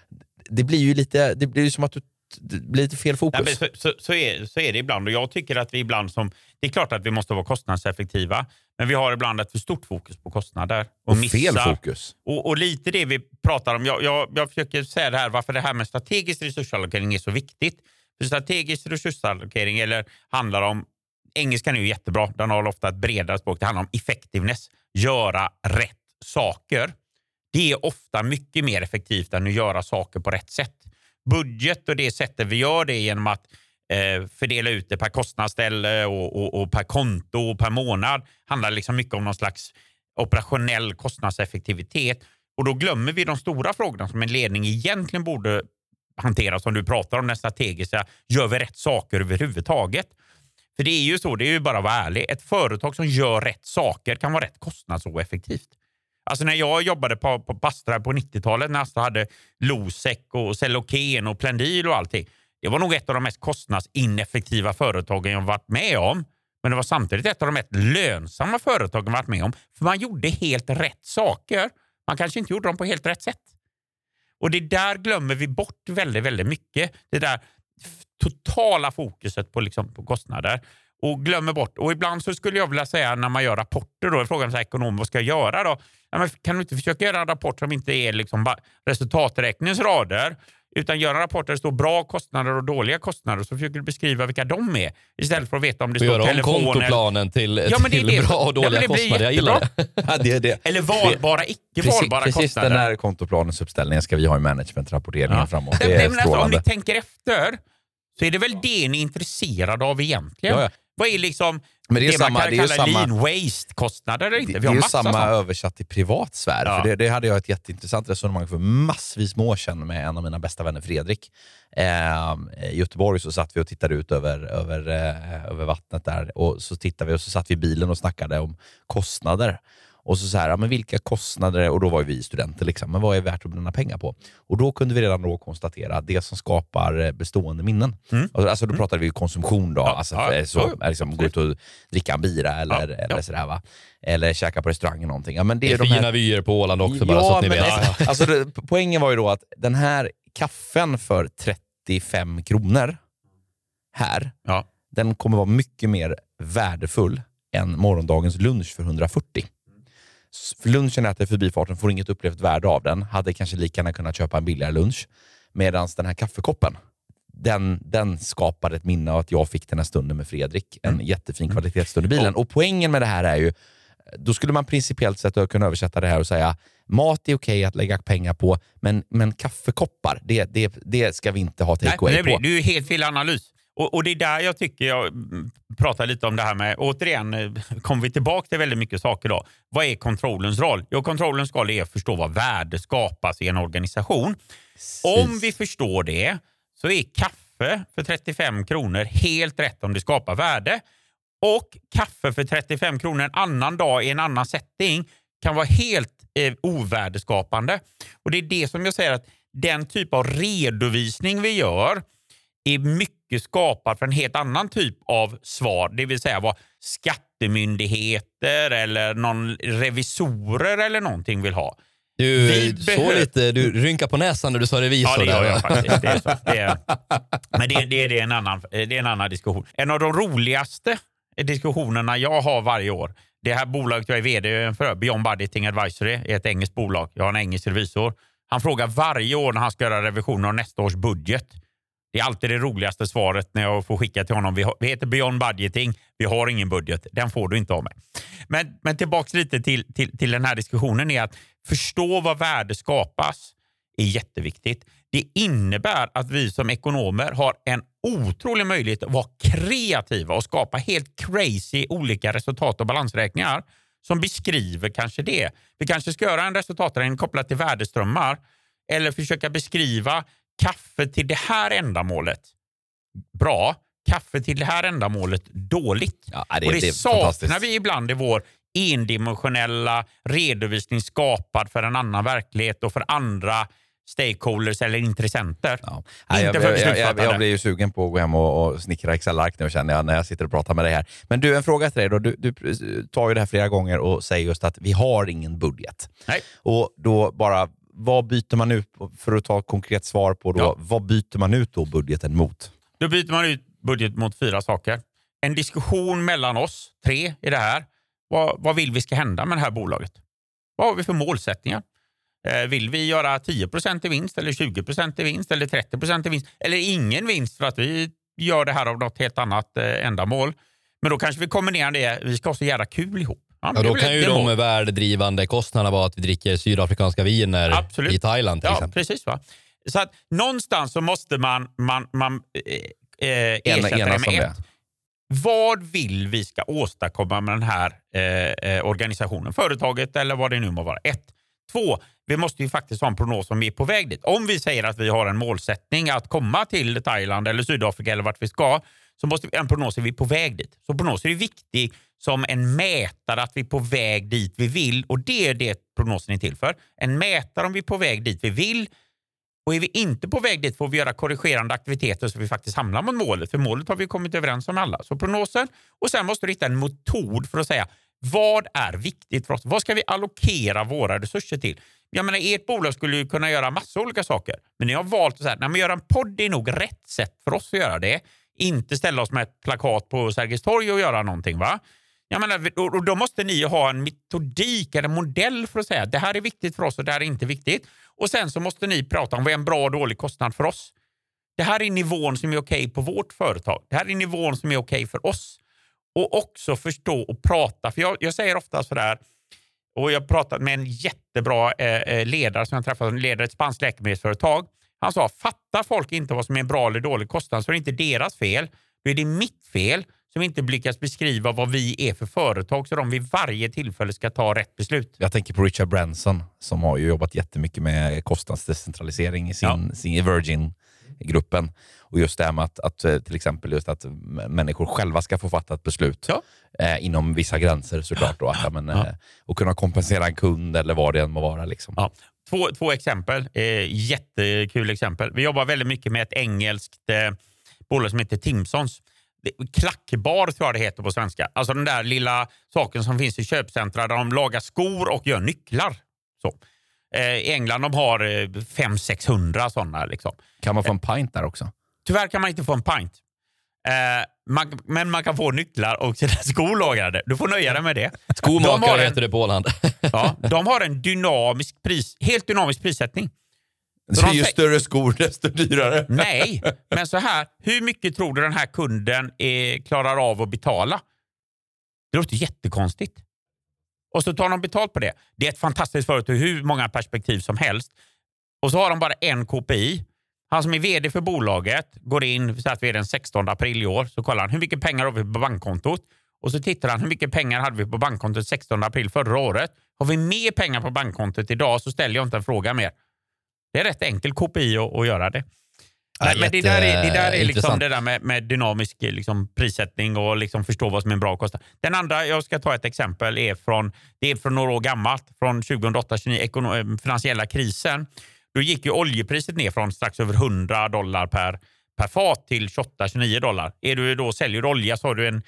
det blir ju lite, det blir ju som att du det blir lite fel fokus. Nej, men så, så, så, är, så är det ibland och jag tycker att vi ibland som, det är klart att vi måste vara kostnadseffektiva men vi har ibland ett för stort fokus på kostnader. Och, och missa, fel fokus. Och, och lite det vi pratar om, jag, jag, jag försöker säga det här varför det här med strategisk resursallokering är så viktigt. För strategisk resursallokering eller handlar om, engelskan är ju jättebra, den har ofta ett bredare språk, det handlar om effectiveness, göra rätt saker. Det är ofta mycket mer effektivt än att göra saker på rätt sätt. Budget och det sättet vi gör det genom att eh, fördela ut det per kostnadsställe och, och, och per konto och per månad handlar liksom mycket om någon slags operationell kostnadseffektivitet. Och då glömmer vi de stora frågorna som en ledning egentligen borde hantera, som du pratar om, den strategiska. Gör vi rätt saker överhuvudtaget? För det är ju så, det är ju bara att vara ärlig. Ett företag som gör rätt saker kan vara rätt kostnadseffektivt. Alltså när jag jobbade på, på Astra på nittiotalet, när Astra hade Losec och Celoken och Plendyl och allting. Det var nog ett av de mest kostnadsineffektiva företagen jag varit med om. Men det var samtidigt ett av de mest lönsamma företagen jag varit med om. För man gjorde helt rätt saker. Man kanske inte gjorde dem på helt rätt sätt. Och det där glömmer vi bort väldigt, väldigt mycket. Det där totala fokuset på, liksom, på kostnader. Och glömmer bort. Och ibland så skulle jag vilja säga när man gör rapporter då, frågan så ekonom, vad ska jag göra då? Ja, men kan du inte försöka göra en rapport som inte är liksom bara resultaträkningens rader, utan göra en rapport där det står bra kostnader och dåliga kostnader, så försöker du beskriva vilka de är istället för att veta om det står telefoner. Göra om kontoplanen till, ja, men det till det. bra och dåliga ja, kostnader. Jag gillar det. Ja, det är det. Eller valbara, icke valbara precis, kostnader. Precis den här kontoplanens uppställningen ska vi ha i managementrapporteringen ja. framåt. Det är är men alltså, om ni strålande. tänker efter så är det väl det ni är intresserade av egentligen. Ja, ja. Vad är liksom Men det är det samma, man kan det är kalla samma, lean waste-kostnader eller inte? Det, Vi det har är ju massa samma sånt. översatt till privat sfär. Ja. För det, det hade jag ett jätteintressant resonemang för massvis med år sedan med en av mina bästa vänner, Fredrik. Eh, I Göteborg så satt vi och tittade ut över, över, eh, över vattnet där. Och så tittade vi och så satt vi i bilen och snackade om kostnader. Och så så här, ja, men vilka kostnader, och då var ju vi studenter liksom, men vad är värt att bränna pengar på? Och då kunde vi redan då konstatera att det som skapar bestående minnen. Mm. Alltså då pratade vi konsumtion då, ja, alltså ja, så, ja, liksom, gå ut och dricka en bira eller, ja, eller ja. sådär va. Eller käka på restaurang eller någonting. Ja, men det Det är, är de fina här... vyer på Åland också, bara ja, så att ni men, vet. alltså, det, poängen var ju då att den här kaffen för trettiofem kronor här, Ja. den kommer vara mycket mer värdefull än morgondagens lunch för hundrafyrtio. För lunchen äter förbifarten, får inget upplevt värde av den. Hade kanske lika gärna kunnat köpa en billigare lunch. Medan den här kaffekoppen, den, den skapade ett minne av att jag fick den här stunden med Fredrik. En mm. jättefin kvalitetsstund i bilen. Och poängen med det här är ju, då skulle man principiellt sett kunna översätta det här och säga, mat är okej att lägga pengar på, men, men kaffekoppar, det, det, det ska vi inte ha take away på. Det är ju helt fel analys. Och, och det är där jag tycker jag pratar lite om det här med, återigen kommer vi tillbaka till väldigt mycket saker då. Vad är kontrollens roll? Jo, kontrollens roll är att förstå vad värde skapas i en organisation. Precis. Om vi förstår det så är kaffe för trettiofem kronor helt rätt om det skapar värde. Och kaffe för trettiofem kronor en annan dag i en annan setting kan vara helt eh, ovärdeskapande. Och det är det som jag säger, att den typ av redovisning vi gör är mycket skapad för en helt annan typ av svar. Det vill säga vad skattemyndigheter eller någon revisorer eller någonting vill ha. Du så behöv... lite, du rynkar på näsan när du sa revisor. Ja, det gör där. jag faktiskt. Det är så. Det är... Men det, det, det, är en annan, det är en annan diskussion. En av de roligaste diskussionerna jag har varje år, det här bolaget jag är vd för, Beyond Budgeting Advisory, är ett engelskt bolag. Jag har en engelsk revisor. Han frågar varje år när han ska göra revision av nästa års budget. Det är alltid det roligaste svaret när jag får skicka till honom. Vi, har, vi heter Beyond Budgeting. Vi har ingen budget. Den får du inte av mig. Men, men tillbaka lite till, till, till den här diskussionen är att förstå vad värde skapas är jätteviktigt. Det innebär att vi som ekonomer har en otrolig möjlighet att vara kreativa och skapa helt crazy olika resultat och balansräkningar som beskriver kanske det. Vi kanske ska göra en resultaträkning kopplat till värdeströmmar eller försöka beskriva kaffe till det här ändamålet bra, kaffe till det här ändamålet dåligt. Ja, det, och det, det saknar vi ibland i vår endimensionella redovisning skapad för en annan verklighet och för andra stakeholders eller intressenter. Ja. Nej, jag, jag, jag, jag, jag blir ju sugen på att gå hem och, och snickra Excel-ark nu, känner jag, när jag sitter och pratar med dig här. Men du, en fråga till dig då. Du, du tar ju det här flera gånger och säger just att vi har ingen budget. Nej. Och då bara, vad byter man ut, för att ta konkret svar på då, Ja. vad byter man ut då budgeten mot? Då byter man ut budget mot fyra saker. En diskussion mellan oss tre i det här. Vad, vad vill vi ska hända med det här bolaget? Vad har vi för målsättningar? Eh, vill vi göra tio procent i vinst eller tjugo procent i vinst eller trettio procent i vinst? Eller ingen vinst för att vi gör det här av något helt annat eh, ändamål. Men då kanske vi kombinerar det. Vi ska ha så jävla kul ihop. Ja, Ja, det är då väl kan ju ett de mål. värdedrivande kostnaderna vara att vi dricker sydafrikanska viner Absolut. i Thailand till Ja, exempel. precis va. Så att någonstans så måste man, man, man eh, eh, ersätta det enas om med det. ett. Vad vill vi ska åstadkomma med den här eh, eh, organisationen, företaget eller vad det nu må vara? Ett. Två, vi måste ju faktiskt ha en prognos om vi är på väg dit. Om vi säger att vi har en målsättning att komma till Thailand eller Sydafrika eller vart vi ska, så måste vi en prognos är vi på väg dit. Så prognoser är viktig som en mätare att vi är på väg dit vi vill, och det är det prognosen är till för. En mätare om vi är på väg dit vi vill, och är vi inte på väg dit får vi göra korrigerande aktiviteter så vi faktiskt hamnar mot målet. För målet har vi kommit överens om alla. Så prognosen, och sen måste du hitta en metod för att säga vad är viktigt för oss? Vad ska vi allokera våra resurser till? Jag menar, ert bolag skulle ju kunna göra massa olika saker. Men ni har valt att säga, när man gör en podd är nog rätt sätt för oss att göra det. Inte ställa oss med ett plakat på Sergels torg och göra någonting, va? Jag menar, och då måste ni ha en metodik eller modell för att säga det här är viktigt för oss och det här är inte viktigt. Och sen så måste ni prata om vad är en bra och dålig kostnad för oss. Det här är nivån som är okej på vårt företag. Det här är nivån som är okej för oss. Och också förstå och prata. För jag, jag säger ofta sådär, och jag har pratat med en jättebra eh, ledare som jag träffade, en ledare i ett spanskt läkemedelsföretag. Han sa, fattar folk inte vad som är en bra eller dålig kostnad så är det inte deras fel. Då är det mitt fel som inte lyckas beskriva vad vi är för företag så de vid varje tillfälle ska ta rätt beslut. Jag tänker på Richard Branson som har ju jobbat jättemycket med kostnadsdecentralisering i sin, Ja. sin i Virgin-gruppen. Och just det här med att, att till exempel just att människor själva ska få fatta ett beslut Ja. eh, inom vissa gränser såklart. Då, att, ja, men, Ja. eh, och kunna kompensera en kund eller vad det än må vara. Liksom. Ja. Två, två exempel. Eh, jättekul exempel. Vi jobbar väldigt mycket med ett engelskt eh, bolag som heter Timsons. Klackbar tror jag det heter på svenska. Alltså den där lilla saken som finns i köpcentra där de lagar skor och gör nycklar. Så. Eh, I England de har eh, fem sexhundra sådana. Liksom. Kan man få en pint där också? Tyvärr kan man inte få en pint. Eh, man, men man kan få nycklar och sina skor lagade. Du får nöja dig med det. De Skomakare har en- heter det på Åland. Ja, de har en dynamisk pris, helt dynamisk prissättning. Så de ju sä- större skor desto dyrare. Nej, men så här. Hur mycket tror du den här kunden är, klarar av att betala? Det låter jättekonstigt. Och så tar de betalt på det. Det är ett fantastiskt företag ur hur många perspektiv som helst. Och så har de bara en K P I. Han som är vd för bolaget går in, så att vi är den sextonde april i år, så kollar han hur mycket pengar har vi på bankkontot. Och så tittar han hur mycket pengar hade vi på bankkontot sextonde april förra året. Har vi mer pengar på bankkontot idag så ställer jag inte en fråga mer. Det är rätt enkel K P I att, att göra det. Ja, Nej, men det där är, det där är liksom jätteintressant. det där med, med dynamisk liksom, prissättning och liksom förstå vad som är en bra kostnad. Den andra, jag ska ta ett exempel, är från, det är från några år gammalt, från tjugohundraåtta tjugonio, ekonom, finansiella krisen. Då gick ju oljepriset ner från strax över hundra dollar per, per fat till tjugoåtta tjugonio dollar. Är du då säljer du olja så har du en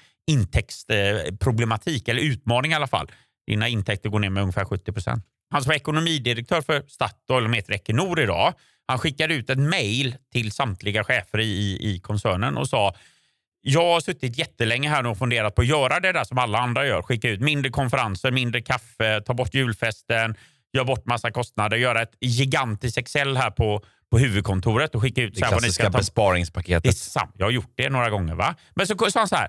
intäktsproblematik, eller utmaning i alla fall. Dina intäkter går ner med ungefär sjuttio procent. Han som var ekonomidirektör för Statoil och heter Equinor idag, han skickade ut ett mejl till samtliga chefer i, i koncernen och sa, jag har suttit jättelänge här nu och funderat på att göra det där som alla andra gör. Skicka ut mindre konferenser, mindre kaffe, ta bort julfesten, gör bort massa kostnader, göra ett gigantiskt Excel här på, på huvudkontoret och skicka ut Det så här vad ni klassiska ska ta. besparingspaketet. Det är sant, jag har gjort det några gånger, va? Men så sa han så här,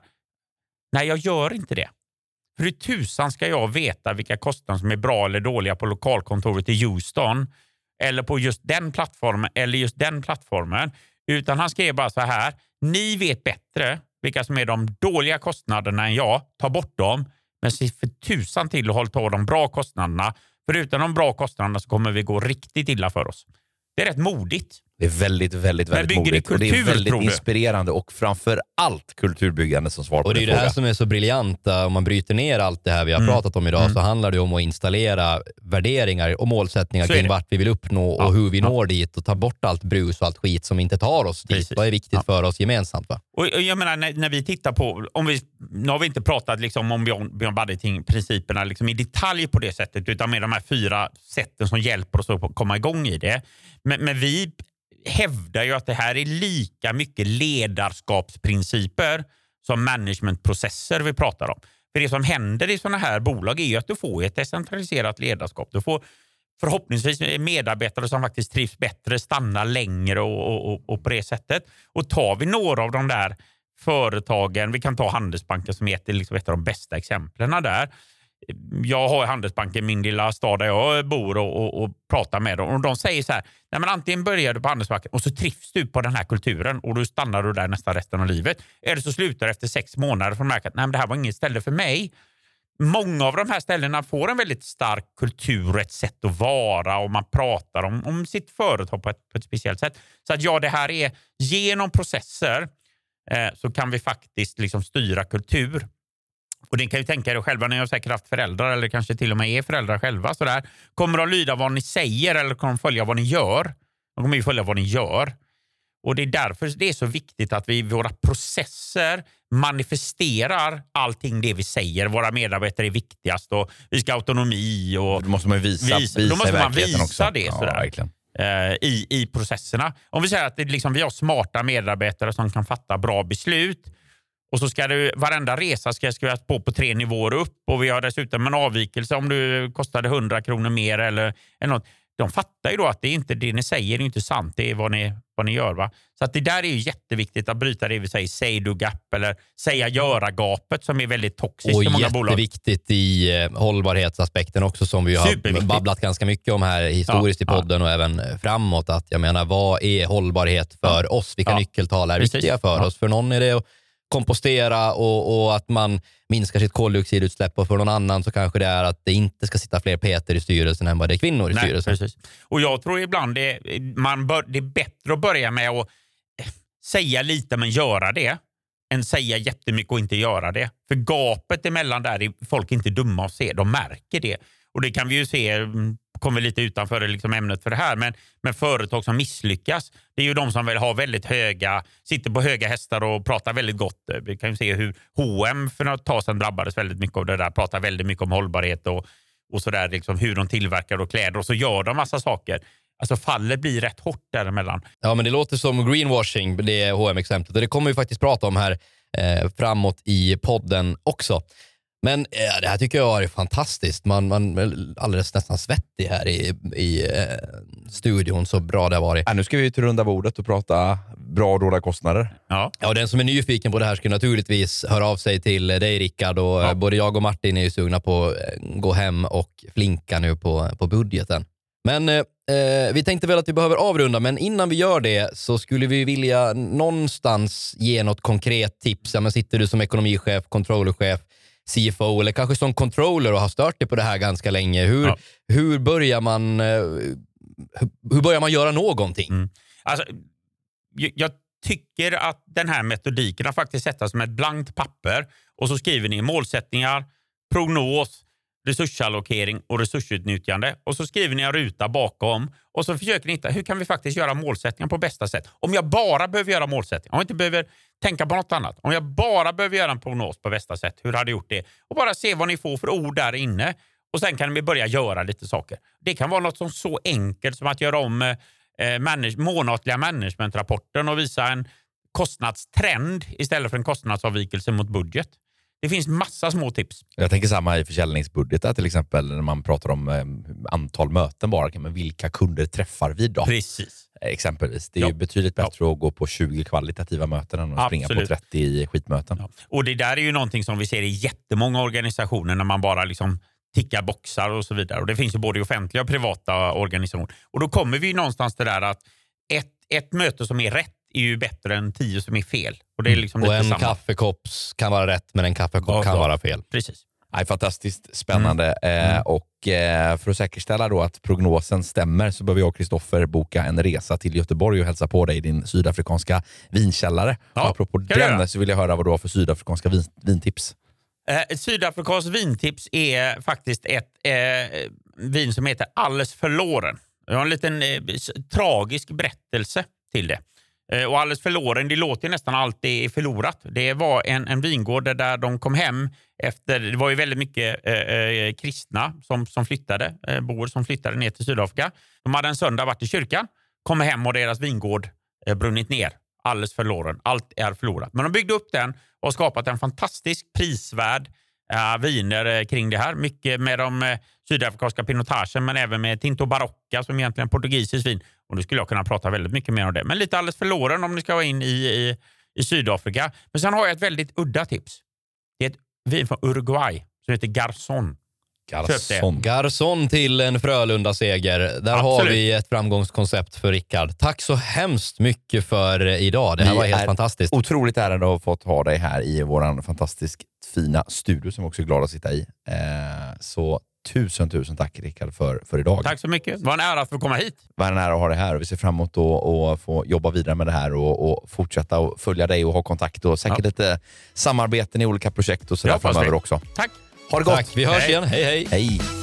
nej jag gör inte det. Hur tusan ska jag veta vilka kostnader som är bra eller dåliga på lokalkontoret i Houston eller på just den plattformen eller just den plattformen, utan han skrev bara så här, ni vet bättre vilka som är de dåliga kostnaderna än jag, ta bort dem, men se för tusan till att hålla på de bra kostnaderna, för utan de bra kostnaderna så kommer vi gå riktigt illa för oss. Det är rätt modigt. Det är väldigt, väldigt, väldigt modigt. Och det är väldigt inspirerande och framför allt kulturbyggande som svar på och det är fråga. Det här som är så briljant. Om man bryter ner allt det här vi har mm. pratat om idag mm. så handlar det om att installera värderingar och målsättningar kring vart vi vill uppnå och ja. hur vi ja. når dit och ta bort allt brus och allt skit som inte tar oss dit. Precis. Vad är viktigt ja. för oss gemensamt? Va? Och jag menar, när, när vi tittar på, om vi, nu har vi inte pratat liksom om Beyond, Beyond Budgeting-principerna liksom i detalj på det sättet, utan med de här fyra sätten som hjälper oss att komma igång i det. Men, men vi hävdar ju att det här är lika mycket ledarskapsprinciper som managementprocesser vi pratar om. För det som händer i sådana här bolag är ju att du får ett decentraliserat ledarskap. Du får förhoppningsvis medarbetare som faktiskt trivs bättre, stannar längre och, och, och på det sättet. Och tar vi några av de där företagen, vi kan ta Handelsbanken som är ett, liksom ett av de bästa exemplen där. Jag har Handelsbanken i min lilla stad där jag bor och, och, och pratar med dem. Och de säger så här, nej men antingen börjar du på Handelsbanken och så trivs du på den här kulturen och du stannar du där nästan resten av livet. Eller så slutar efter sex månader för att märka att nej, men det här var inget ställe för mig. Många av de här ställena får en väldigt stark kultur och ett sätt att vara och man pratar om, om sitt företag på ett, på ett speciellt sätt. Så att ja, det här är genom processer eh, så kan vi faktiskt liksom styra kultur. Och det kan ju tänka er själva när jag säkert haft föräldrar eller kanske till och med är föräldrar själva. Så där. Kommer de lyda vad ni säger eller kommer de följa vad ni gör? De kommer ju följa vad ni gör. Och det är därför det är så viktigt att vi i våra processer manifesterar allting det vi säger. Våra medarbetare är viktigast och vi ska ha autonomi. Och då måste man visa, visa, visa då måste man visa också. det ja, sådär, eh, i, i processerna. Om vi säger att det liksom, vi har smarta medarbetare som kan fatta bra beslut. Och så ska du, varenda resa ska skrivas på på tre nivåer upp. Och vi har dessutom en avvikelse om du kostade hundra kronor mer eller, eller något. De fattar ju då att det är inte det ni säger, det är inte sant. Det är vad ni, vad ni gör va. Så att det där är ju jätteviktigt att bryta det vi säger say-do-gap eller säga-göra-gapet som är väldigt toxiskt och i många bolag. Och jätteviktigt i eh, hållbarhetsaspekten också som vi har babblat ganska mycket om här historiskt ja, i podden ja. och även framåt. Att jag menar, vad är hållbarhet för ja. oss? Vilka ja. nyckeltal är Precis. viktiga för ja. oss? För någon är det att kompostera och, och att man minskar sitt koldioxidutsläpp och för någon annan så kanske det är att det inte ska sitta fler Peter i styrelsen än vad det är kvinnor i Nej, styrelsen. Precis. Och jag tror ibland det, man bör, det är bättre att börja med att säga lite men göra det än säga jättemycket och inte göra det. För gapet emellan där är folk inte dumma att se, de märker det. Och det kan vi ju se, kommer lite utanför liksom ämnet för det här, men, men företag som misslyckas, det är ju de som vill ha väldigt höga, sitter på höga hästar och pratar väldigt gott. Vi kan ju se hur H och M för något tag sedan drabbades väldigt mycket av det där, pratar väldigt mycket om hållbarhet och, och sådär, liksom hur de tillverkar och kläder och så gör de massa saker. Alltså fallet blir rätt hårt däremellan. Ja, men det låter som greenwashing, det H och M-exemplet. Och det kommer vi faktiskt prata om här eh, framåt i podden också. Men eh, det här tycker jag är fantastiskt. Man, man är alldeles nästan svettig här i, i eh, studion, så bra det har varit. Ja, nu ska vi till runda bordet och prata bra och dåliga kostnader. Ja. Ja, och den som är nyfiken på det här ska naturligtvis höra av sig till dig, Rickard. Och ja. både jag och Martin är ju sugna på att gå hem och flinka nu på, på budgeten. Men eh, vi tänkte väl att vi behöver avrunda, men innan vi gör det så skulle vi vilja någonstans ge något konkret tips. Ja, men sitter du som ekonomichef, controllerchef, C F O eller kanske som controller och har stört dig på det här ganska länge. Hur, ja. hur, börjar, man, hur börjar man göra någonting? Mm. Alltså, jag tycker att den här metodiken har faktiskt sättas som ett blankt papper och så skriver ni målsättningar, prognos, resursallokering och resursutnyttjande. Och så skriver ni en ruta bakom och så försöker ni hitta hur kan vi faktiskt göra målsättningar på bästa sätt. Om jag bara behöver göra målsättningar, om jag inte behöver tänka på något annat. Om jag bara behöver göra en prognos på bästa sätt, hur hade jag gjort det? Och bara se vad ni får för ord där inne. Och sen kan vi börja göra lite saker. Det kan vara något som så enkelt som att göra om eh, manage- månatliga managementrapporten och visa en kostnadstrend istället för en kostnadsavvikelse mot budget. Det finns massa små tips. Jag tänker samma i försäljningsbudgetar till exempel när man pratar om eh, antal möten bara. Men vilka kunder träffar vi då? Precis. Exempelvis. Det är ja. ju betydligt bättre ja. att gå på tjugo kvalitativa möten än att Absolut. springa på trettio skitmöten. Ja. Och det där är ju någonting som vi ser i jättemånga organisationer när man bara liksom tickar boxar och så vidare. Och det finns ju både offentliga och privata organisationer. Och då kommer vi någonstans till det där att ett, ett möte som är rätt är ju bättre än tio som är fel. Och, det är liksom och lite en samma. kaffekopp kan vara rätt men en kaffekopp ja, kan vara fel. Precis. Nej, fantastiskt spännande. Mm. Mm. Eh, och eh, för att säkerställa då att prognosen stämmer så behöver jag och Kristoffer boka en resa till Göteborg och hälsa på dig i din sydafrikanska vinkällare. Ja, apropå den så vill jag höra vad du har för sydafrikanska vin, vintips. Eh, Sydafrikas vintips är faktiskt ett eh, vin som heter Alles förloren. Jag har en liten eh, tragisk berättelse till det. Eh, och Alles förloren, det låter nästan alltid förlorat. Det var en, en vingård där de kom hem efter, det var ju väldigt mycket eh, eh, kristna som, som flyttade, eh, boer som flyttade ner till Sydafrika. De hade en söndag varit i kyrkan, kom hem och deras vingård eh, brunnit ner. Alles förloren, allt är förlorat. Men de byggde upp den och skapat en fantastisk prisvärd äh, viner äh, kring det här. Mycket med de äh, sydafrikanska pinotagen men även med Tinto Barocca som egentligen är portugisisk vin. Och nu skulle jag kunna prata väldigt mycket mer om det. Men lite Alles förloren om ni ska vara in i, i, i Sydafrika. Men sen har jag ett väldigt udda tips. Det är ett vin från Uruguay som heter Garçon. Garçon. Garçon till en Frölunda-seger. Där Absolut. Har vi ett framgångskoncept för Rickard. Tack så hemskt mycket för idag. Det här vi var helt fantastiskt. Otroligt ärande att ha fått ha dig här i våran fantastiskt fina studio som också är glad att sitta i. Eh, så tusen, tusen tack Rickard för, för idag. Tack så mycket. Det var en ära att få komma hit. Det var en ära att ha dig här och vi ser fram emot att få jobba vidare med det här och, och fortsätta att följa dig och ha kontakt och säkert ja. lite samarbeten i olika projekt och sådär framöver också. Tack. Ha det gott. Tack, vi hörs hej. igen. Hej, hej. Hej.